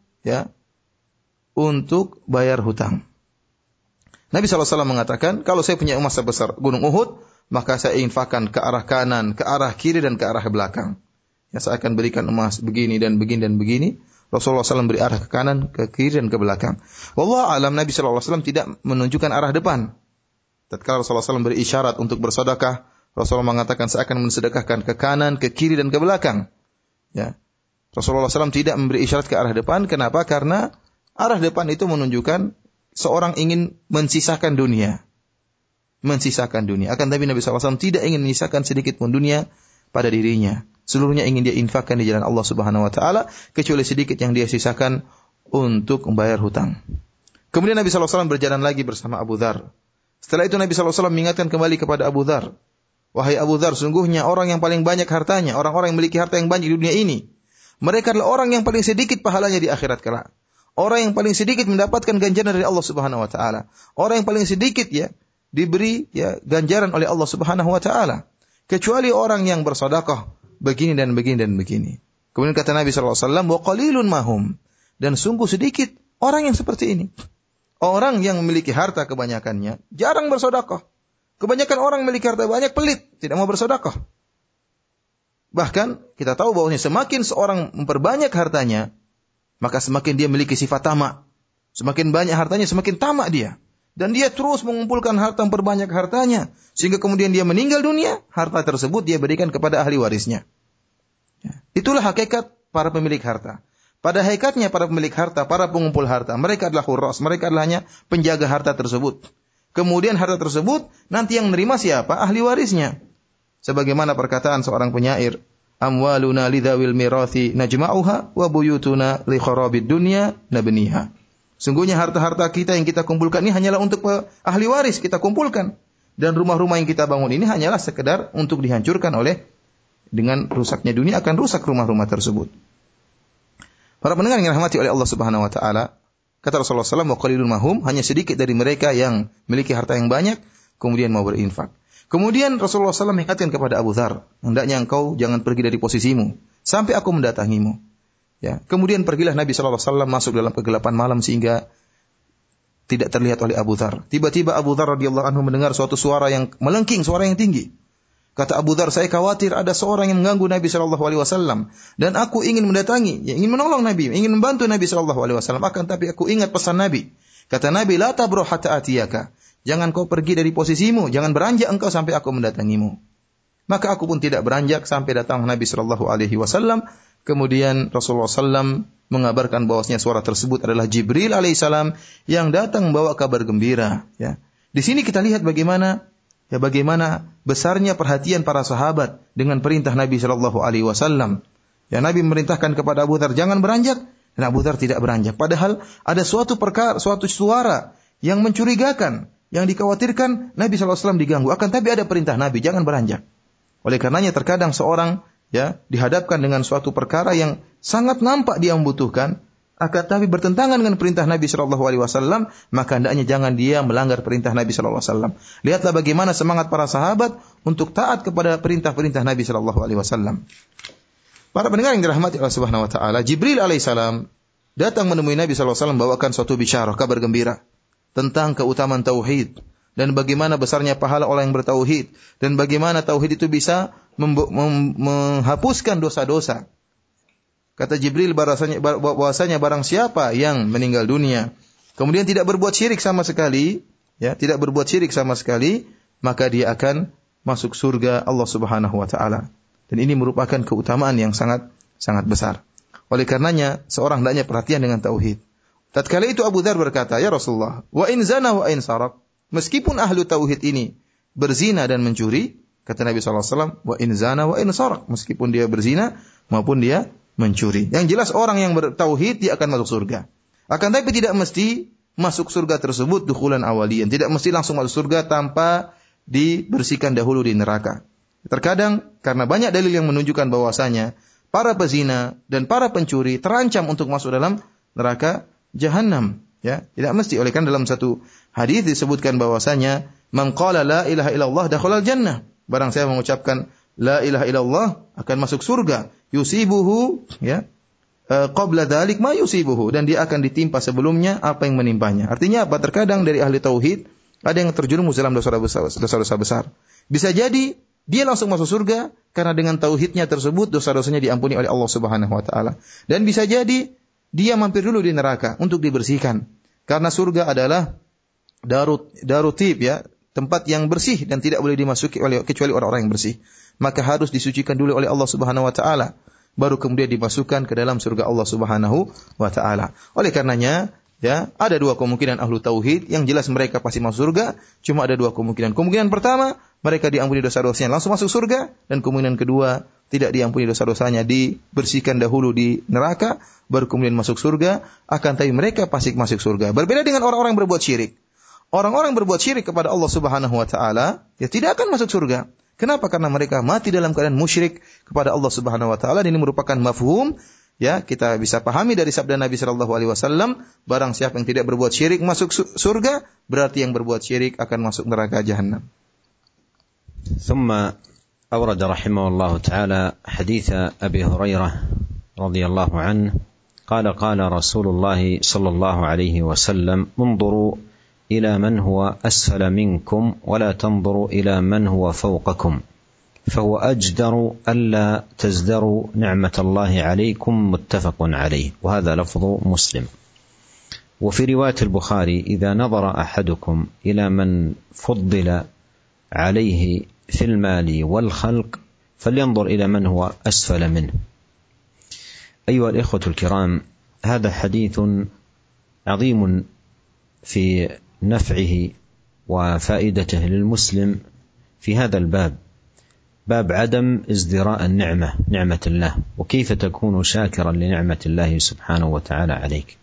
bayar hutang. Nabi SAW mengatakan, kalau saya punya emas sebesar gunung Uhud, maka saya infakkan ke arah kanan, ke arah kiri dan ke arah belakang. Ya, saya akan berikan emas begini dan begini dan begini. Rasulullah SAW beri arah ke kanan, ke kiri dan ke belakang. Wallahu a'lam, Nabi SAW tidak menunjukkan arah depan. Tatkala Rasulullah SAW beri isyarat untuk bersedekah, Rasulullah mengatakan saya akan mensedekahkan ke kanan, ke kiri dan ke belakang. Ya. Rasulullah SAW tidak memberi isyarat ke arah depan. Kenapa? Karena arah depan itu menunjukkan seorang ingin mensisakan dunia. Mensisakan dunia. Akan tapi Nabi SAW tidak ingin menyisakan sedikit pun dunia pada dirinya. Seluruhnya ingin dia infakkan di jalan Allah Subhanahu wa taala, kecuali sedikit yang dia sisakan untuk membayar hutang. Kemudian Nabi SAW berjalan lagi bersama Abu Dzar. Setelah itu Nabi SAW mengingatkan kembali kepada Abu Dzar, wahai Abu Dzar, sungguhnya orang yang paling banyak hartanya, orang-orang yang memiliki harta yang banyak di dunia ini, mereka adalah orang yang paling sedikit pahalanya di akhirat kelak. Orang yang paling sedikit mendapatkan ganjaran dari Allah Subhanahu wa taala. Orang yang paling sedikit diberi ganjaran oleh Allah Subhanahu wa taala. Kecuali orang yang bersedekah begini dan begini dan begini. Kemudian kata Nabi sallallahu alaihi wasallam, "Wa qalilun mahum." Dan sungguh sedikit orang yang seperti ini. Orang yang memiliki harta kebanyakannya jarang bersedekah. Kebanyakan orang memiliki harta banyak pelit, tidak mau bersedekah. Bahkan kita tahu bahwa semakin seorang memperbanyak hartanya, maka semakin dia memiliki sifat tamak. Semakin banyak hartanya, semakin tamak dia. Dan dia terus mengumpulkan harta, memperbanyak hartanya. Sehingga kemudian dia meninggal dunia, harta tersebut dia berikan kepada ahli warisnya. Itulah hakikat para pemilik harta. Pada hakikatnya para pemilik harta, para pengumpul harta, mereka adalah hurras, mereka adalah hanya penjaga harta tersebut. Kemudian harta tersebut, nanti yang menerima siapa? Ahli warisnya. Sebagaimana perkataan seorang penyair, amwaluna lidawil mirathi najma'uha wa buyutuna li kharabid dunya nabniha. Sungguhnya harta-harta kita yang kita kumpulkan ini hanyalah untuk ahli waris kita kumpulkan. Dan rumah-rumah yang kita bangun ini hanyalah sekedar untuk dihancurkan oleh, dengan rusaknya dunia akan rusak rumah-rumah tersebut. Para pendengar yang dirahmati oleh Allah Subhanahu wa taala, kata Rasulullah SAW, wa qalilun mahum, hanya sedikit dari mereka yang memiliki harta yang banyak kemudian mau berinfak. Kemudian Rasulullah SAW mengingatkan kepada Abu Dzar, hendaknya engkau jangan pergi dari posisimu sampai aku mendatangimu. Ya, kemudian pergilah Nabi sallallahu alaihi wasallam masuk dalam kegelapan malam sehingga tidak terlihat oleh Abu Dzar. Tiba-tiba Abu Dzar radhiyallahu anhu mendengar suatu suara yang melengking, suara yang tinggi. Kata Abu Dzar, saya khawatir ada seorang yang mengganggu Nabi sallallahu alaihi wasallam dan aku ingin mendatangi, ingin menolong Nabi, ingin membantu Nabi sallallahu alaihi wasallam, akan tapi aku ingat pesan Nabi. Kata Nabi, la tabruh hatta atiyaka. Jangan kau pergi dari posisimu, jangan beranjak engkau sampai aku mendatangimu. Maka aku pun tidak beranjak sampai datang Nabi sallallahu alaihi wasallam. Kemudian Rasulullah SAW mengabarkan bahwasanya suara tersebut adalah Jibril alaihissalam yang datang membawa kabar gembira. Ya. Di sini kita lihat bagaimana besarnya perhatian para sahabat dengan perintah Nabi Shallallahu Alaihi Wasallam. Ya, Nabi memerintahkan kepada Abu Dzar jangan beranjak, dan Abu Dzar tidak beranjak. Padahal ada suatu suara yang mencurigakan, yang dikhawatirkan Nabi Shallallahu Alaihi Wasallam diganggu. Akan tapi ada perintah Nabi jangan beranjak. Oleh karenanya terkadang seorang dihadapkan dengan suatu perkara yang sangat nampak dia membutuhkan, akan tapi bertentangan dengan perintah Nabi Shallallahu Alaihi Wasallam, maka hendaknya jangan dia melanggar perintah Nabi Shallallahu Alaihi Wasallam. Lihatlah bagaimana semangat para sahabat untuk taat kepada perintah-perintah Nabi Shallallahu Alaihi Wasallam. Para pendengar yang dirahmati Allah Subhanahu Wa Taala, Jibril alaihissalam datang menemui Nabi Shallallahu Alaihi Wasallam membawakan suatu bisyarah, kabar gembira tentang keutamaan tauhid dan bagaimana besarnya pahala orang yang bertauhid dan bagaimana tauhid itu bisa menghapuskan dosa-dosa. Kata Jibril bahwasanya barang siapa yang meninggal dunia kemudian tidak berbuat syirik sama sekali, maka dia akan masuk surga Allah Subhanahu wa taala. Dan ini merupakan keutamaan yang sangat sangat besar. Oleh karenanya seorang hendaknya perhatian dengan tauhid. Tatkala itu Abu Dzar berkata, "Ya Rasulullah, wa in zana wa in sarak." Meskipun ahlu tauhid ini berzina dan mencuri, kata Nabi sallallahu alaihi wasallam, "Wa in zana wa in sarak." Meskipun dia berzina maupun dia mencuri. Yang jelas orang yang bertauhid dia akan masuk surga. Akan tapi tidak mesti masuk surga tersebut dukhulan awaliyan. Tidak mesti langsung masuk surga tanpa dibersihkan dahulu di neraka. Terkadang karena banyak dalil yang menunjukkan bahwasanya para pezina dan para pencuri terancam untuk masuk dalam neraka Jahannam. Ya, tidak mesti. Oleh karena dalam satu hadis disebutkan bahwasanya man qala la ilaha illallah dakhalal jannah. Barang saya mengucapkan la ilaha illallah akan masuk surga. Yusibuhu qabla dzalik ma yusibuhu, dan dia akan ditimpa sebelumnya apa yang menimpanya. Artinya apa? Terkadang dari ahli tauhid ada yang terjerumus dalam dosa-dosa besar. Bisa jadi dia langsung masuk surga karena dengan tauhidnya tersebut dosa-dosanya diampuni oleh Allah Subhanahu wa taala. Dan bisa jadi dia mampir dulu di neraka untuk dibersihkan. Karena surga adalah darutib, tempat yang bersih dan tidak boleh dimasuki kecuali orang-orang yang bersih. Maka harus disucikan dulu oleh Allah Subhanahu wa taala, baru kemudian dimasukkan ke dalam surga Allah Subhanahu wa taala. Oleh karenanya Ya, ada dua kemungkinan ahlu tauhid, yang jelas mereka pasti masuk surga, cuma ada dua kemungkinan. Kemungkinan pertama, mereka diampuni dosa-dosanya langsung masuk surga, dan kemungkinan kedua, tidak diampuni dosa-dosanya, dibersihkan dahulu di neraka, baru kemudian masuk surga, akan tapi mereka pasti masuk surga. Berbeda dengan orang-orang yang berbuat syirik. Orang-orang berbuat syirik kepada Allah Subhanahu wa taala, ya tidak akan masuk surga. Kenapa? Karena mereka mati dalam keadaan musyrik kepada Allah Subhanahu wa taala, dan ini merupakan mafhum. Ya, kita bisa pahami dari sabda Nabi sallallahu alaihi wasallam, barang siapa yang tidak berbuat syirik masuk surga, berarti yang berbuat syirik akan masuk neraka jahanam. ثم أورد رحمه الله تعالى حديث أبي هريرة رضي الله عنه قال قال رسول الله صلى الله عليه وسلم انظروا إلى من هو أسفل منكم ولا تنظروا إلى من هو فوقكم فهو أجدر ألا تزدروا نعمة الله عليكم متفق عليه. وهذا لفظ مسلم. وفي رواية البخاري إذا نظر أحدكم إلى من فضل عليه في المال والخلق فلينظر إلى من هو أسفل منه. أيها الإخوة الكرام، هذا حديث عظيم في نفعه وفائدته للمسلم في هذا الباب، باب عدم ازدراء النعمة، نعمة الله، وكيف تكون شاكرا لنعمة الله سبحانه وتعالى عليك.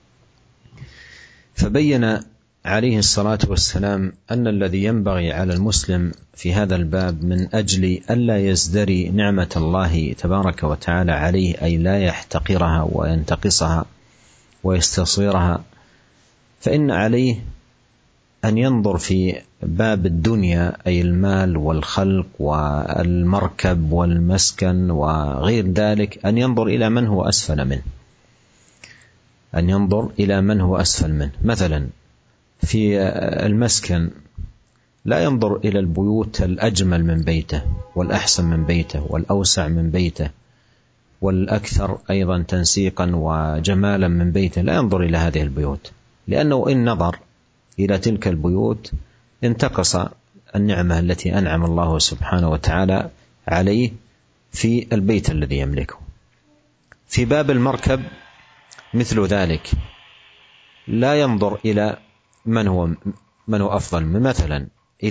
فبين عليه الصلاة والسلام أن الذي ينبغي على المسلم في هذا الباب من أجل ألا يزدري نعمة الله تبارك وتعالى عليه، أي لا يحتقرها وينتقصها ويستصغرها، فإن عليه أن ينظر في باب الدنيا أي المال والخلق والمركب والمسكن وغير ذلك، أن ينظر إلى من هو أسفل منه، أن ينظر إلى من هو أسفل منه. مثلا في المسكن لا ينظر إلى البيوت الأجمل من بيته والأحسن من بيته والأوسع من بيته والأكثر أيضا تنسيقا وجمالا من بيته، لا ينظر إلى هذه البيوت، لأنه إن نظر إلى تلك البيوت انتقص النعمة التي أنعم الله سبحانه وتعالى عليه في البيت الذي يملكه. في باب المركب مثل ذلك، لا ينظر إلى من هو أفضل. مثلا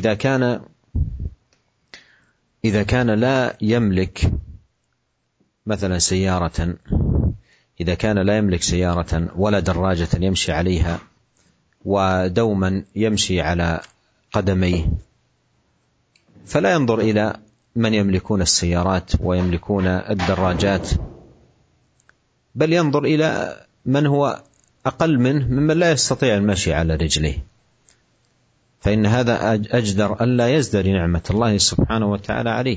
إذا كان لا يملك مثلا سيارة، إذا كان لا يملك سيارة ولا دراجة يمشي عليها ودوما يمشي على قدميه، فلا ينظر إلى من يملكون السيارات ويملكون الدراجات، بل ينظر إلى من هو أقل منه ممن لا يستطيع المشي على رجله، فإن هذا أجدر ألا يزدري نعمة الله سبحانه وتعالى عليه.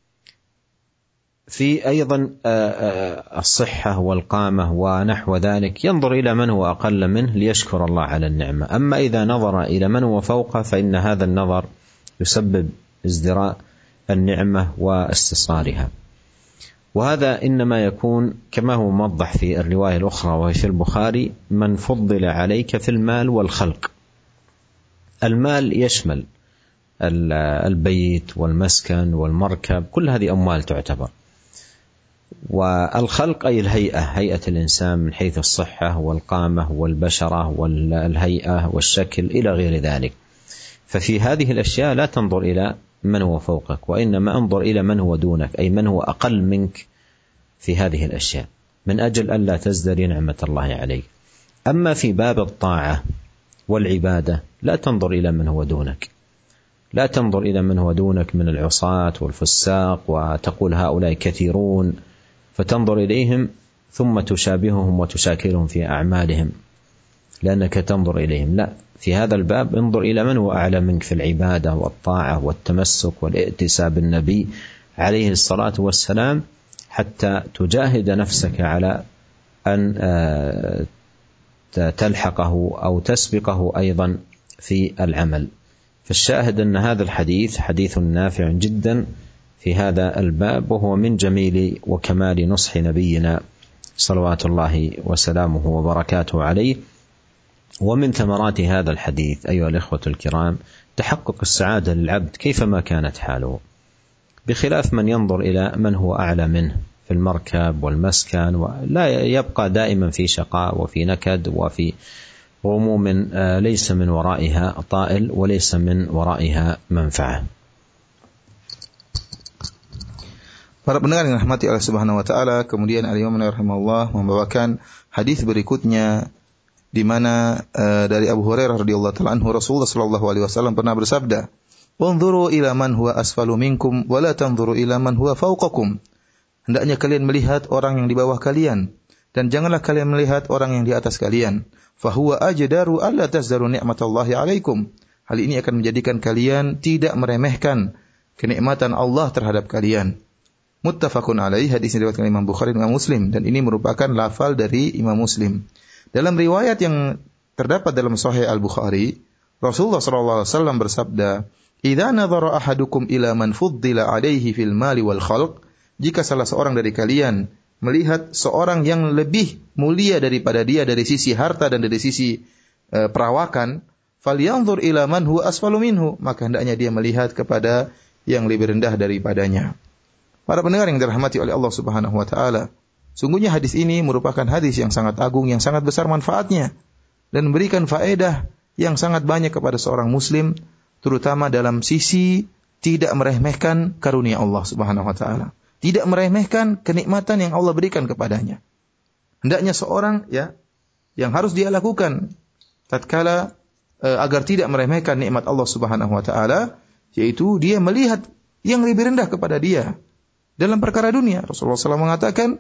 في أيضا الصحة والقامة ونحو ذلك، ينظر إلى من هو أقل منه ليشكر الله على النعمة. أما إذا نظر إلى من هو فوقه فإن هذا النظر يسبب ازدراء النعمة واستصغارها. وهذا إنما يكون كما هو موضح في الرواية الأخرى وهي في البخاري: من فضل عليك في المال والخلق. المال يشمل البيت والمسكن والمركب، كل هذه أموال تعتبر. والخلق أي الهيئة، هيئة الإنسان من حيث الصحة والقامة والبشرة والهيئة والشكل إلى غير ذلك. ففي هذه الأشياء لا تنظر إلى من هو فوقك، وإنما انظر إلى من هو دونك، أي من هو أقل منك في هذه الأشياء، من أجل ألا تزدري نعمة الله عليك. أما في باب الطاعة والعبادة لا تنظر إلى من هو دونك، لا تنظر إلى من هو دونك من العصاة والفساق وتقول هؤلاء كثيرون، فتنظر إليهم ثم تشابههم وتشاكلهم في أعمالهم لأنك تنظر إليهم. لا، في هذا الباب انظر إلى من هو أعلى منك في العبادة والطاعة والتمسك والائتساء بالنبي عليه الصلاة والسلام، حتى تجاهد نفسك على أن تلحقه أو تسبقه أيضا في العمل. فالشاهد أن هذا الحديث حديث نافع جدا في هذا الباب، وهو من جميل وكمال نصح نبينا صلوات الله وسلامه وبركاته عليه. ومن ثمرات هذا الحديث أيها الإخوة الكرام تحقق السعادة للعبد كيفما كانت حاله، بخلاف من ينظر إلى من هو أعلى منه في المركب والمسكن، ولا يبقى دائما في شقاء وفي نكد وفي غموم ليس من ورائها طائل وليس من ورائها منفعة. Para pendengar yang dirahmati Allah Subhanahu wa taala, kemudian Al-Imam Nawawi rahimahullah membawakan hadis berikutnya di mana dari Abu Hurairah radhiyallahu taala anhu, Rasulullah sallallahu alaihi wasallam pernah bersabda, "Unzuru ila man huwa asfalu minkum wa la tanzuru ila man huwa fawqakum." Hendaknya kalian melihat orang yang di bawah kalian dan janganlah kalian melihat orang yang di atas kalian. Fahuwa ajdaru alla tazdaru ni'matallahi 'alaikum. Hal ini akan menjadikan kalian tidak meremehkan kenikmatan Allah terhadap kalian. Muttafaqun alaih, hadis ini diriwayatkan Imam Bukhari dan Muslim dan ini merupakan lafal dari Imam Muslim. Dalam riwayat yang terdapat dalam Sahih Al-Bukhari, Rasulullah sallallahu alaihi wasallam bersabda, "Idza nadhara ahadukum ila man fuddila 'alaihi fil mali wal khalq," jika salah seorang dari kalian melihat seorang yang lebih mulia daripada dia dari sisi harta dan dari sisi perawakan, falyanzur ila man huwa asfalu minhu, maka hendaknya dia melihat kepada yang lebih rendah daripadanya. Para pendengar yang dirahmati oleh Allah Subhanahu wa taala, sungguhnya hadis ini merupakan hadis yang sangat agung, yang sangat besar manfaatnya dan memberikan faedah yang sangat banyak kepada seorang muslim, terutama dalam sisi tidak meremehkan karunia Allah Subhanahu wa taala, tidak meremehkan kenikmatan yang Allah berikan kepadanya. Hendaknya seorang yang harus dia lakukan tatkala agar tidak meremehkan nikmat Allah Subhanahu wa taala, yaitu dia melihat yang lebih rendah kepada dia dalam perkara dunia. Rasulullah SAW mengatakan,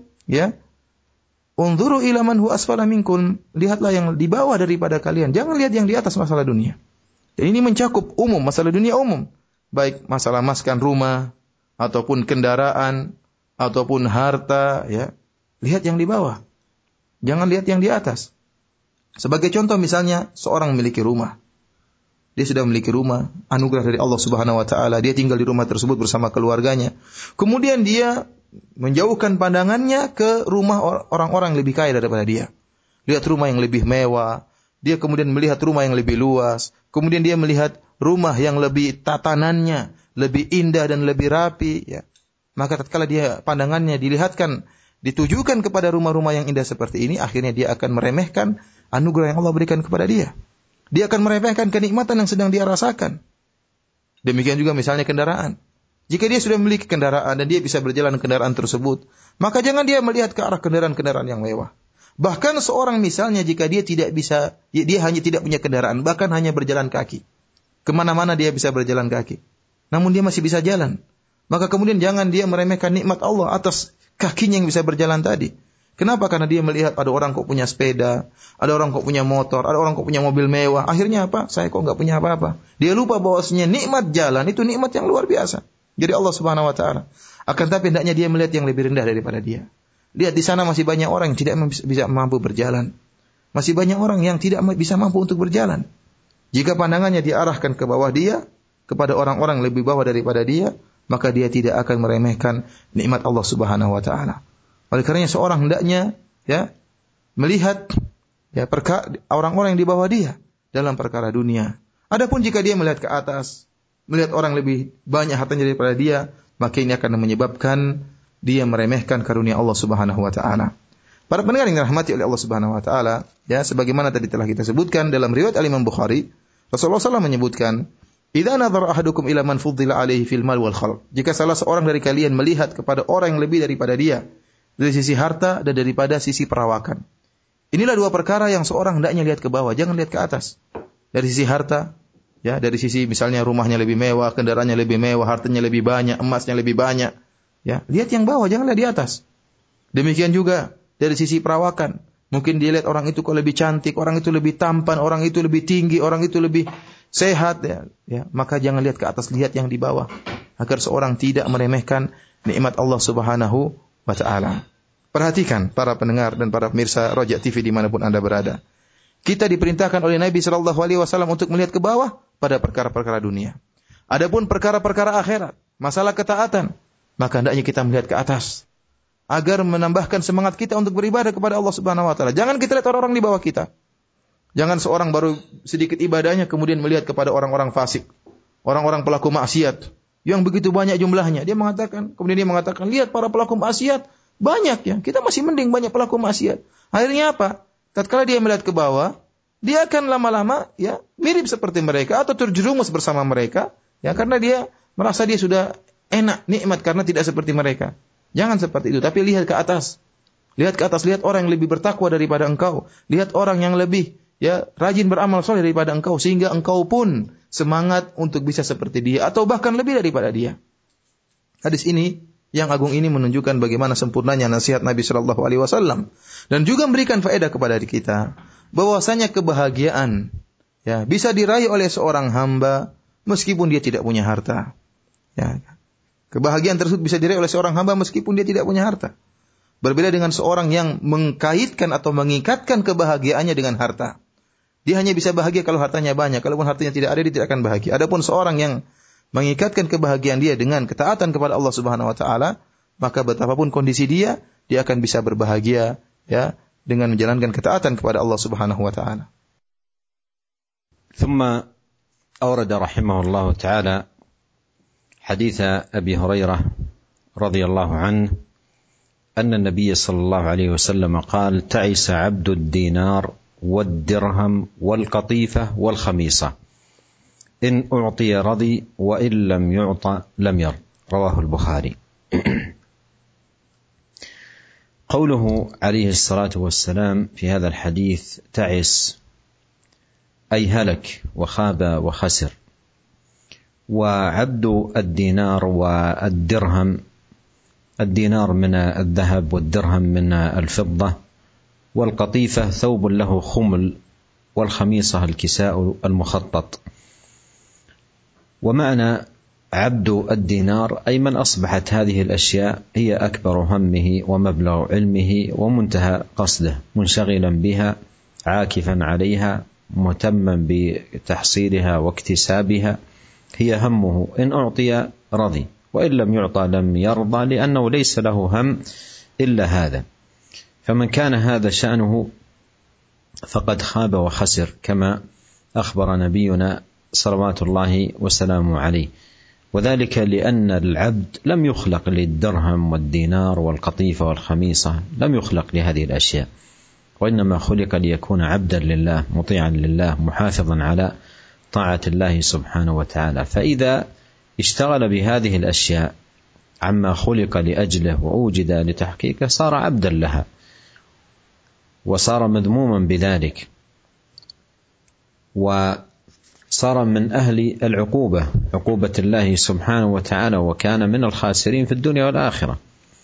"Unzuru ila man huwa asfala minkum." Lihatlah yang di bawah daripada kalian, jangan lihat yang di atas masalah dunia. Dan ini mencakup umum, masalah dunia umum, baik masalah maskan rumah ataupun kendaraan ataupun harta, lihat yang di bawah. Jangan lihat yang di atas. Sebagai contoh misalnya seorang memiliki rumah. Dia sudah memiliki rumah, anugerah dari Allah Subhanahu wa taala, dia tinggal di rumah tersebut bersama keluarganya. Kemudian dia menjauhkan pandangannya ke rumah orang-orang yang lebih kaya daripada dia. Lihat rumah yang lebih mewah, dia kemudian melihat rumah yang lebih luas, kemudian dia melihat rumah yang lebih tatanannya lebih indah dan lebih rapi, Maka tatkala dia pandangannya ditujukan kepada rumah-rumah yang indah seperti ini, akhirnya dia akan meremehkan anugerah yang Allah berikan kepada dia. Dia akan meremehkan kenikmatan yang sedang dia rasakan. Demikian juga misalnya kendaraan. Jika dia sudah memiliki kendaraan dan dia bisa berjalan kendaraan tersebut, maka jangan dia melihat ke arah kendaraan-kendaraan yang mewah. Bahkan seorang misalnya jika dia hanya tidak punya kendaraan, bahkan hanya berjalan kaki. Kemana-mana dia bisa berjalan kaki. Namun dia masih bisa jalan. Maka kemudian jangan dia meremehkan nikmat Allah atas kakinya yang bisa berjalan tadi. Kenapa? Karena dia melihat ada orang kok punya sepeda, ada orang kok punya motor, ada orang kok punya mobil mewah. Akhirnya apa? Saya kok enggak punya apa-apa. Dia lupa bahwasanya nikmat jalan itu nikmat yang luar biasa. Jadi Allah Subhanahu wa taala. Akan tapi hendaknya dia melihat yang lebih rendah daripada dia. Lihat di sana masih banyak orang yang tidak bisa mampu berjalan. Masih banyak orang yang tidak bisa mampu untuk berjalan. Jika pandangannya diarahkan ke bawah dia, kepada orang-orang lebih bawah daripada dia, maka dia tidak akan meremehkan nikmat Allah Subhanahu wa taala. Oleh karenanya seorang hendaknya melihat orang-orang yang di bawah dia dalam perkara dunia. Adapun jika dia melihat ke atas, melihat orang lebih banyak hartanya daripada dia, maka ini akan menyebabkan dia meremehkan karunia Allah Subhanahu wa taala. Para pendengar yang dirahmati oleh Allah Subhanahu wa taala, sebagaimana tadi telah kita sebutkan dalam riwayat Al-Imam Bukhari, Rasulullah SAW menyebutkan, "Idza nadhara ahadukum ila man fuddila 'alaihi fil mal wal khalq." Jika salah seorang dari kalian melihat kepada orang yang lebih daripada dia dari sisi harta dan daripada sisi perawakan. Inilah dua perkara yang seorang hendaknya lihat ke bawah, jangan lihat ke atas. Dari sisi harta, dari sisi misalnya rumahnya lebih mewah, kendaraannya lebih mewah, hartanya lebih banyak, emasnya lebih banyak, lihat yang bawah, jangan lihat di atas. Demikian juga dari sisi perawakan. Mungkin dia lihat orang itu kok lebih cantik, orang itu lebih tampan, orang itu lebih tinggi, orang itu lebih sehat, maka jangan lihat ke atas, lihat yang di bawah, agar seorang tidak meremehkan nikmat Allah Subhanahu wa ta'ala. Perhatikan para pendengar dan para pemirsa Roja TV dimanapun Anda berada. Kita diperintahkan oleh Nabi SAW untuk melihat ke bawah pada perkara-perkara dunia. Adapun perkara-perkara akhirat, masalah ketaatan, maka hendaknya kita melihat ke atas agar menambahkan semangat kita untuk beribadah kepada Allah Subhanahu wa taala. Jangan kita lihat orang-orang di bawah kita. Jangan seorang baru sedikit ibadahnya kemudian melihat kepada orang-orang fasik, orang-orang pelaku maksiat yang begitu banyak jumlahnya. Kemudian dia mengatakan, lihat para pelaku maksiat banyak kita masih mending banyak pelaku maksiat. Akhirnya apa? Tatkala dia melihat ke bawah, dia akan lama-lama ya mirip seperti mereka atau terjerumus bersama mereka, ya karena dia merasa dia sudah enak, nikmat karena tidak seperti mereka. Jangan seperti itu, tapi lihat ke atas. Lihat ke atas, lihat orang yang lebih bertakwa daripada engkau, lihat orang yang lebih ya rajin beramal soleh daripada engkau, sehingga engkau pun semangat untuk bisa seperti dia atau bahkan lebih daripada dia. Hadis ini yang agung ini menunjukkan bagaimana sempurnanya nasihat Nabi Shallallahu Alaihi Wasallam dan juga memberikan faedah kepada kita bahwasanya kebahagiaan ya bisa diraih oleh seorang hamba meskipun dia tidak punya harta. Ya, kebahagiaan tersebut bisa diraih oleh seorang hamba meskipun dia tidak punya harta. Berbeda dengan seorang yang mengkaitkan atau mengikatkan kebahagiaannya dengan harta. Dia hanya bisa bahagia kalau hartanya banyak. Kalaupun hartanya tidak ada, dia tidak akan bahagia. Adapun seorang yang mengikatkan kebahagiaan dia dengan ketaatan kepada Allah Subhanahu wa taala, maka betapapun kondisi dia akan bisa berbahagia ya dengan menjalankan ketaatan kepada Allah Subhanahu wa taala. ثم أورد رحمه الله تعالى حديث أبي هريرة رضي الله عنه أن النبي صلى الله عليه وسلم قال: تعس عبد الدينار والدرهم والقطيفة والخميصة إن أعطي رضي وإن لم يعطى لم يرض. رواه البخاري. قوله عليه الصلاة والسلام في هذا الحديث تعس أي هلك وخاب وخسر. وعبد الدينار والدرهم، الدينار من الذهب والدرهم من الفضة، والقطيفة ثوب له خمل، والخميصة الكساء المخطط. ومعنى عبد الدينار أي من أصبحت هذه الأشياء هي أكبر همه ومبلغ علمه ومنتهى قصده، منشغلا بها عاكفا عليها مهتما بتحصيلها واكتسابها، هي همه، إن أعطي رضي وإن لم يعطى لم يرضى، لأنه ليس له هم إلا هذا. فمن كان هذا شأنه فقد خاب وخسر، كما أخبر نبينا صلوات الله وسلامه عليه. وذلك لأن العبد لم يخلق للدرهم والدينار والقطيفة والخميصة، لم يخلق لهذه الأشياء، وإنما خلق ليكون عبدا لله مطيعا لله محافظا على طاعة الله سبحانه وتعالى. فإذا اشتغل بهذه الأشياء عما خلق لأجله وأوجد لتحقيقه صار عبدا لها وصار مذموما بذلك، وصار من أهل العقوبة، عقوبة الله سبحانه وتعالى، وكان من الخاسرين في الدنيا والآخرة.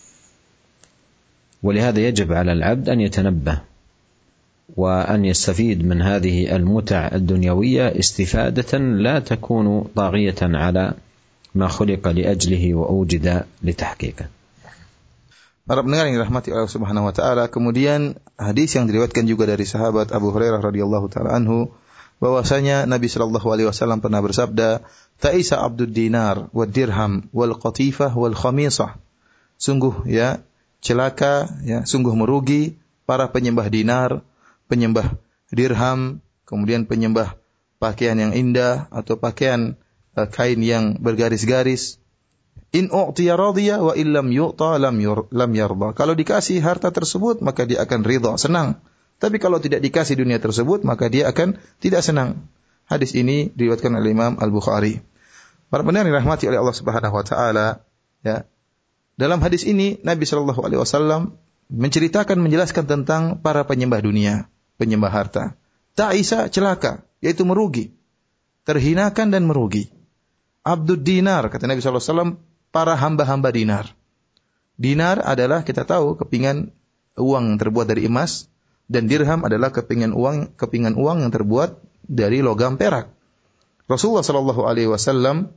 ولهذا يجب على العبد أن يتنبه وأن يستفيد من هذه المتع الدنيوية استفادة لا تكون طاغية على ما خلق لأجله وأوجد لتحقيقه. Para pendengar yang dirahmati Allah Subhanahu wa taala, kemudian hadis yang diriwayatkan juga dari sahabat Abu Hurairah radhiyallahu taala anhu bahwasanya Nabi sallallahu alaihi wasallam pernah bersabda, "Ta'isa abdud dinar wad dirham wal qatifah wal khamisah." Sungguh ya celaka ya, sungguh merugi para penyembah dinar, penyembah dirham, kemudian penyembah pakaian yang indah atau pakaian kain yang bergaris-garis. In u'tiya radiya wa illam yu'ta lam yarda. Kalau dikasih harta tersebut maka dia akan ridha, senang. Tapi kalau tidak dikasih dunia tersebut maka dia akan tidak senang. Hadis ini diriwayatkan oleh Imam Al-Bukhari. Para pendengar yang dirahmati oleh Allah Subhanahu wa taala, ya. Dalam hadis ini Nabi sallallahu alaihi wasallam menjelaskan tentang para penyembah dunia, penyembah harta. Ta'isa celaka, yaitu merugi. Terhinakan dan merugi. Abdud dinar, kata Nabi sallallahu alaihi wasallam, para hamba-hamba dinar. Dinar adalah kita tahu kepingan uang yang terbuat dari emas, dan dirham adalah kepingan uang yang terbuat dari logam perak. Rasulullah sallallahu alaihi wasallam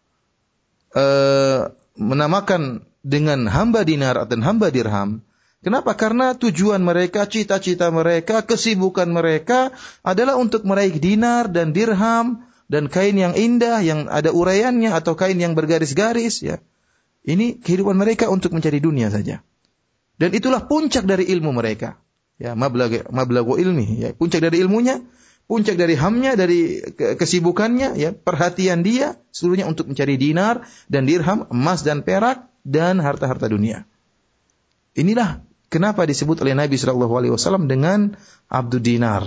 menamakan dengan hamba dinar dan hamba dirham. Kenapa? Karena tujuan mereka, cita-cita mereka, kesibukan mereka adalah untuk meraih dinar dan dirham dan kain yang indah yang ada uraiannya atau kain yang bergaris-garis ya. Ini kehidupan mereka untuk mencari dunia saja. Dan itulah puncak dari ilmu mereka. Ya, mablagu ilmi, ya, puncak dari ilmunya, puncak dari hamnya, dari kesibukannya, ya, perhatian dia seluruhnya untuk mencari dinar dan dirham, emas dan perak dan harta-harta dunia. Inilah kenapa disebut oleh Nabi sallallahu alaihi wasallam dengan abdud dinar,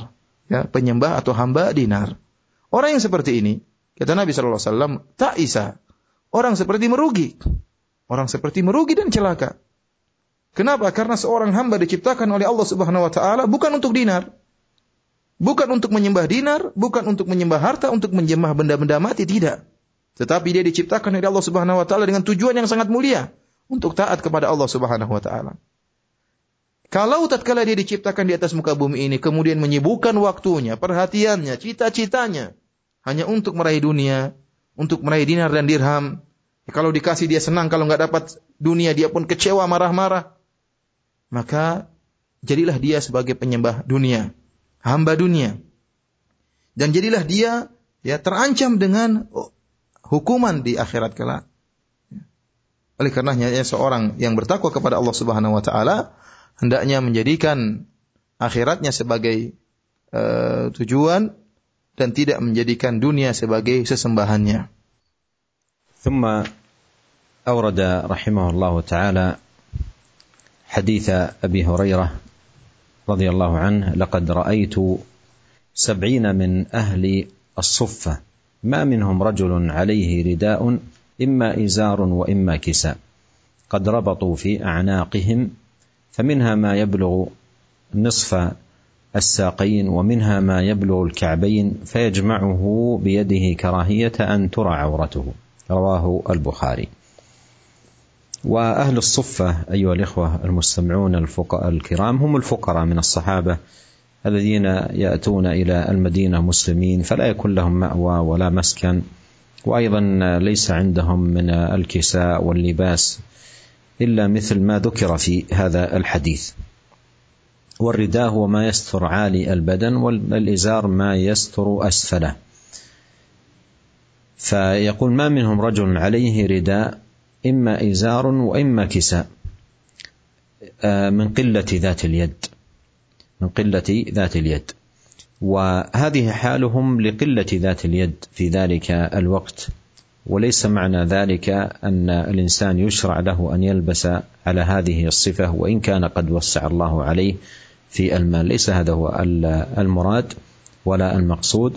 ya, penyembah atau hamba dinar. Orang yang seperti ini, kata Nabi sallallahu alaihi wasallam, ta'isa. Orang seperti merugi. Orang seperti merugi dan celaka. Kenapa? Karena seorang hamba diciptakan oleh Allah Subhanahu wa taala bukan untuk dinar. Bukan untuk menyembah dinar, bukan untuk menyembah harta, untuk menyembah benda-benda mati, tidak. Tetapi dia diciptakan oleh Allah Subhanahu wa taala dengan tujuan yang sangat mulia, untuk taat kepada Allah Subhanahu wa taala. Kalau tatkala dia diciptakan di atas muka bumi ini, kemudian menyibukkan waktunya, perhatiannya, cita-citanya hanya untuk meraih dunia, untuk meraih dinar dan dirham. Kalau dikasih dia senang, kalau enggak dapat dunia dia pun kecewa, marah-marah. Maka jadilah dia sebagai penyembah dunia, hamba dunia. Dan jadilah dia terancam dengan hukuman di akhirat kelak. Oleh karenanya seorang yang bertakwa kepada Allah Subhanahu wa taala hendaknya menjadikan akhiratnya sebagai tujuan dan tidak menjadikan dunia sebagai sesembahannya. ثم أورد رحمه الله تعالى حديث أبي هريرة رضي الله عنه: لقد رأيت 70 من أهل الصفة ما منهم رجل عليه رداء إما إزار وإما كساء قد ربطوا في أعناقهم فمنها ما يبلغ نصف الساقين ومنها ما يبلغ الكعبين فيجمعه بيده كراهية أن ترى عورته. رواه البخاري. وأهل الصفة أيها الإخوة المستمعون الكرام هم الفقراء من الصحابة الذين يأتون إلى المدينة مسلمين فلا يكون لهم مأوى ولا مسكن، وأيضا ليس عندهم من الكساء واللباس إلا مثل ما ذكر في هذا الحديث. والرداء هو ما يستر عالي البدن، والإزار ما يستر أسفله. فيقول: ما منهم رجل عليه رداء إما إزار وإما كساء، من قلة ذات اليد. وهذه حالهم لقلة ذات اليد في ذلك الوقت، وليس معنى ذلك أن الإنسان يشرع له أن يلبس على هذه الصفة وإن كان قد وسع الله عليه في المال، ليس هذا هو المراد ولا المقصود.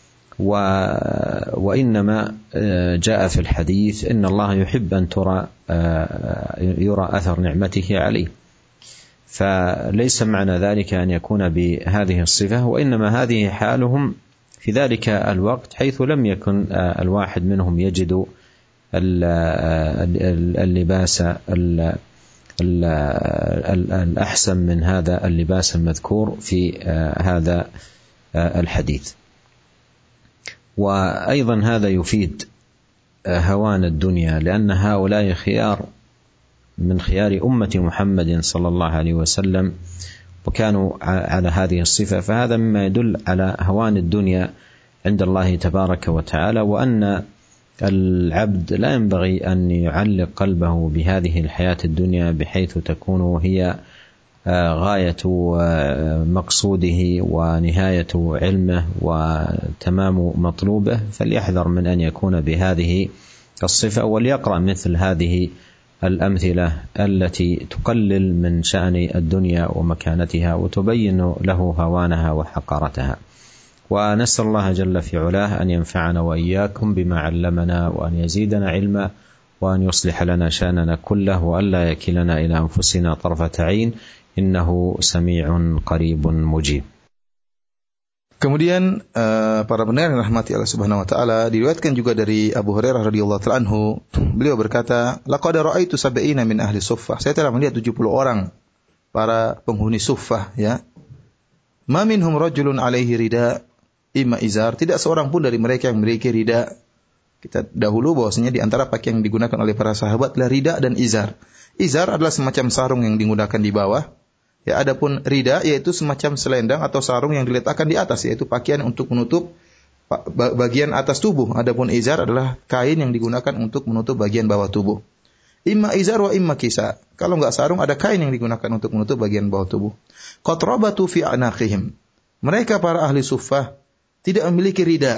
وإنما جاء في الحديث إن الله يحب أن يرى أثر نعمته عليه، فليس معنى ذلك أن يكون بهذه الصفة، وإنما هذه حالهم في ذلك الوقت حيث لم يكن الواحد منهم يجد اللباس الأحسن من هذا اللباس المذكور في هذا الحديث. وأيضا هذا يفيد هوان الدنيا، لأن هؤلاء خيار من خيار أمة محمد صلى الله عليه وسلم وكانوا على هذه الصفة، فهذا مما يدل على هوان الدنيا عند الله تبارك وتعالى، وأن العبد لا ينبغي أن يعلق قلبه بهذه الحياة الدنيا بحيث تكون هي غاية مقصوده ونهاية علمه وتمام مطلوبه، فليحذر من أن يكون بهذه الصفة، وليقرأ مثل هذه الأمثلة التي تقلل من شأن الدنيا ومكانتها وتبين له هوانها وحقارتها. ونسأل الله جل في علاه أن ينفعنا وإياكم بما علمنا، وأن يزيدنا علما، وأن يصلح لنا شأننا كله، وألا يكلنا إلى أنفسنا طرفة عين، إنه سميع قريب مجيب. Kemudian para pendengar yang rahmati Allah Subhanahu wa taala, diriwayatkan juga dari Abu Hurairah radhiyallahu ta'ala anhu, beliau berkata, laqad ra'aitu 70 min ahli suffah. Saya telah melihat 70 orang para penghuni suffah, ya. Ma minhum rajulun alaihi rida imma izar. Tidak seorang pun dari mereka yang memiliki rida. Kita dahulu bahwasanya di antara pakaian yang digunakan oleh para sahabat adalah rida dan izar. Izar adalah semacam sarung yang digunakan di bawah. Ya, adapun rida yaitu semacam selendang atau sarung yang diletakkan di atas, yaitu pakaian untuk menutup bagian atas tubuh. Adapun izar adalah kain yang digunakan untuk menutup bagian bawah tubuh. Imma izar wa imma kisa. Kalau enggak sarung, ada kain yang digunakan untuk menutup bagian bawah tubuh. Qad rabatu fi anaqihim. Mereka para ahli suffah tidak memiliki rida,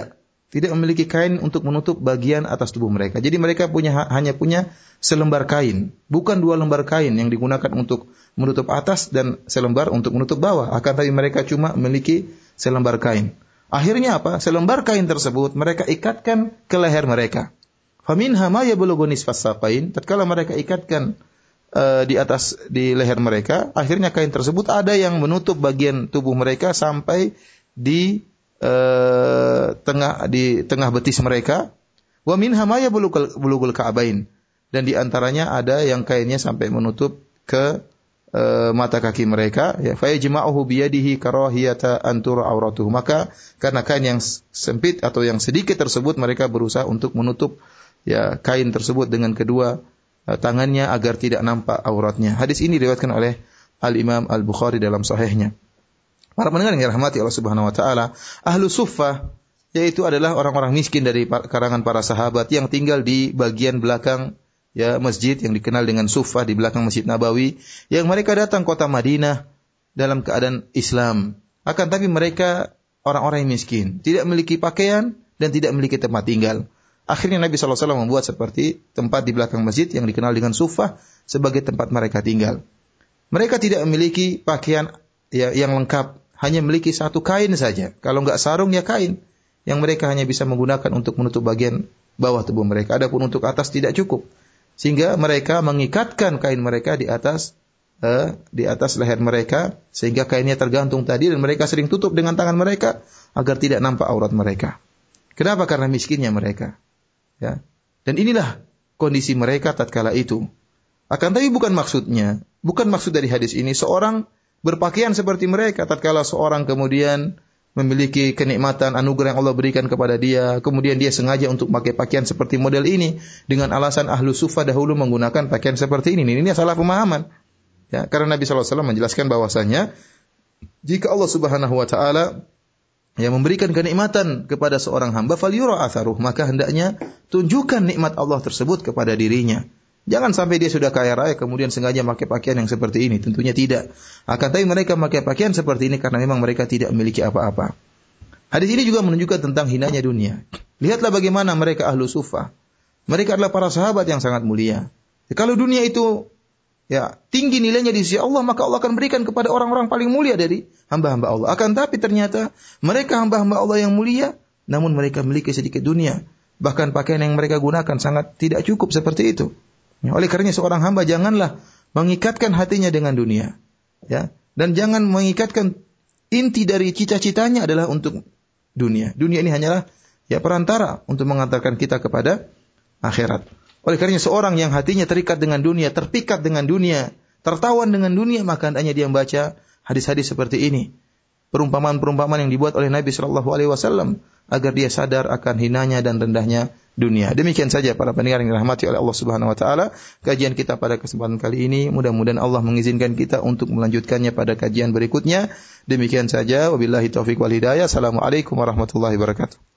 tidak memiliki kain untuk menutup bagian atas tubuh mereka. Jadi mereka hanya punya selembar kain, bukan 2 lembar kain yang digunakan untuk menutup atas dan selembar untuk menutup bawah. Akan tapi mereka cuma memiliki selembar kain. Akhirnya apa? Selembar kain tersebut mereka ikatkan ke leher mereka. Faminha ma yablughu nisfas saqain. Tatkala mereka ikatkan di leher mereka, akhirnya kain tersebut ada yang menutup bagian tubuh mereka sampai di tengah betis mereka. Wa minha ma yablugul ka'bain. Dan di antaranya ada yang kainnya sampai menutup ke mata kaki mereka, ya, fa yajma'uhu biyadihi karahiyata an tura auratuhu. Maka karena kain yang sempit atau yang sedikit tersebut, mereka berusaha untuk menutup ya kain tersebut dengan kedua tangannya agar tidak nampak auratnya. Hadis ini diriwayatkan oleh Al-Imam Al-Bukhari dalam sahihnya. Para pendengar yang dirahmati Allah Subhanahu wa taala, ahlu suffah yaitu adalah orang-orang miskin dari karangan para sahabat yang tinggal di bagian belakang ya masjid yang dikenal dengan Suffah di belakang Masjid Nabawi, yang mereka datang kota Madinah dalam keadaan Islam. Akan tapi mereka orang-orang yang miskin, tidak memiliki pakaian dan tidak memiliki tempat tinggal. Akhirnya Nabi SAW membuat seperti tempat di belakang masjid yang dikenal dengan Suffah sebagai tempat mereka tinggal. Mereka tidak memiliki pakaian ya, yang lengkap, hanya memiliki 1 kain saja. Kalau enggak sarung ya kain yang mereka hanya bisa menggunakan untuk menutup bagian bawah tubuh mereka. Adapun untuk atas tidak cukup. Sehingga mereka mengikatkan kain mereka di atas leher mereka, sehingga kainnya tergantung tadi, dan mereka sering tutup dengan tangan mereka agar tidak nampak aurat mereka. Kenapa? Karena miskinnya mereka. Ya. Dan inilah kondisi mereka tatkala itu. Akan tapi bukan maksud dari hadis ini seorang berpakaian seperti mereka. Tatkala seorang kemudian memiliki kenikmatan anugerah yang Allah berikan kepada dia, kemudian dia sengaja untuk pakai pakaian seperti model ini dengan alasan ahlu suffah dahulu menggunakan pakaian seperti ini. Ini salah pemahaman. Ya, karena Nabi SAW menjelaskan bahwasanya jika Allah Subhanahu wa taala yang memberikan kenikmatan kepada seorang hamba, falyura atharuh, maka hendaknya tunjukkan nikmat Allah tersebut kepada dirinya. Jangan sampai dia sudah kaya raya kemudian sengaja pakai pakaian yang seperti ini. Tentunya tidak. Akan tapi mereka pakai pakaian seperti ini karena memang mereka tidak memiliki apa-apa. Hadis ini juga menunjukkan tentang hinanya dunia. Lihatlah bagaimana mereka ahlu suffah. Mereka adalah para sahabat yang sangat mulia. Kalau dunia itu ya tinggi nilainya di sisi Allah, maka Allah akan berikan kepada orang-orang paling mulia dari hamba-hamba Allah. Akan tapi ternyata mereka hamba-hamba Allah yang mulia, namun mereka memiliki sedikit dunia. Bahkan pakaian yang mereka gunakan sangat tidak cukup seperti itu. Ya, oleh karenanya seorang hamba janganlah mengikatkan hatinya dengan dunia, ya, dan jangan mengikatkan inti dari cita-citanya adalah untuk dunia. Dunia ini hanyalah ya perantara untuk mengantarkan kita kepada akhirat. Oleh karenanya seorang yang hatinya terikat dengan dunia, terpikat dengan dunia, tertawan dengan dunia, maka hendaknya dia membaca hadis-hadis seperti ini. Perumpamaan-perumpamaan yang dibuat oleh Nabi sallallahu alaihi wasallam agar dia sadar akan hinanya dan rendahnya dunia. Demikian saja para pendengar yang dirahmati oleh Allah Subhanahu wa taala, kajian kita pada kesempatan kali ini. Mudah-mudahan Allah mengizinkan kita untuk melanjutkannya pada kajian berikutnya. Demikian saja, wabillahi taufik wal hidayah. Assalamualaikum warahmatullahi wabarakatuh.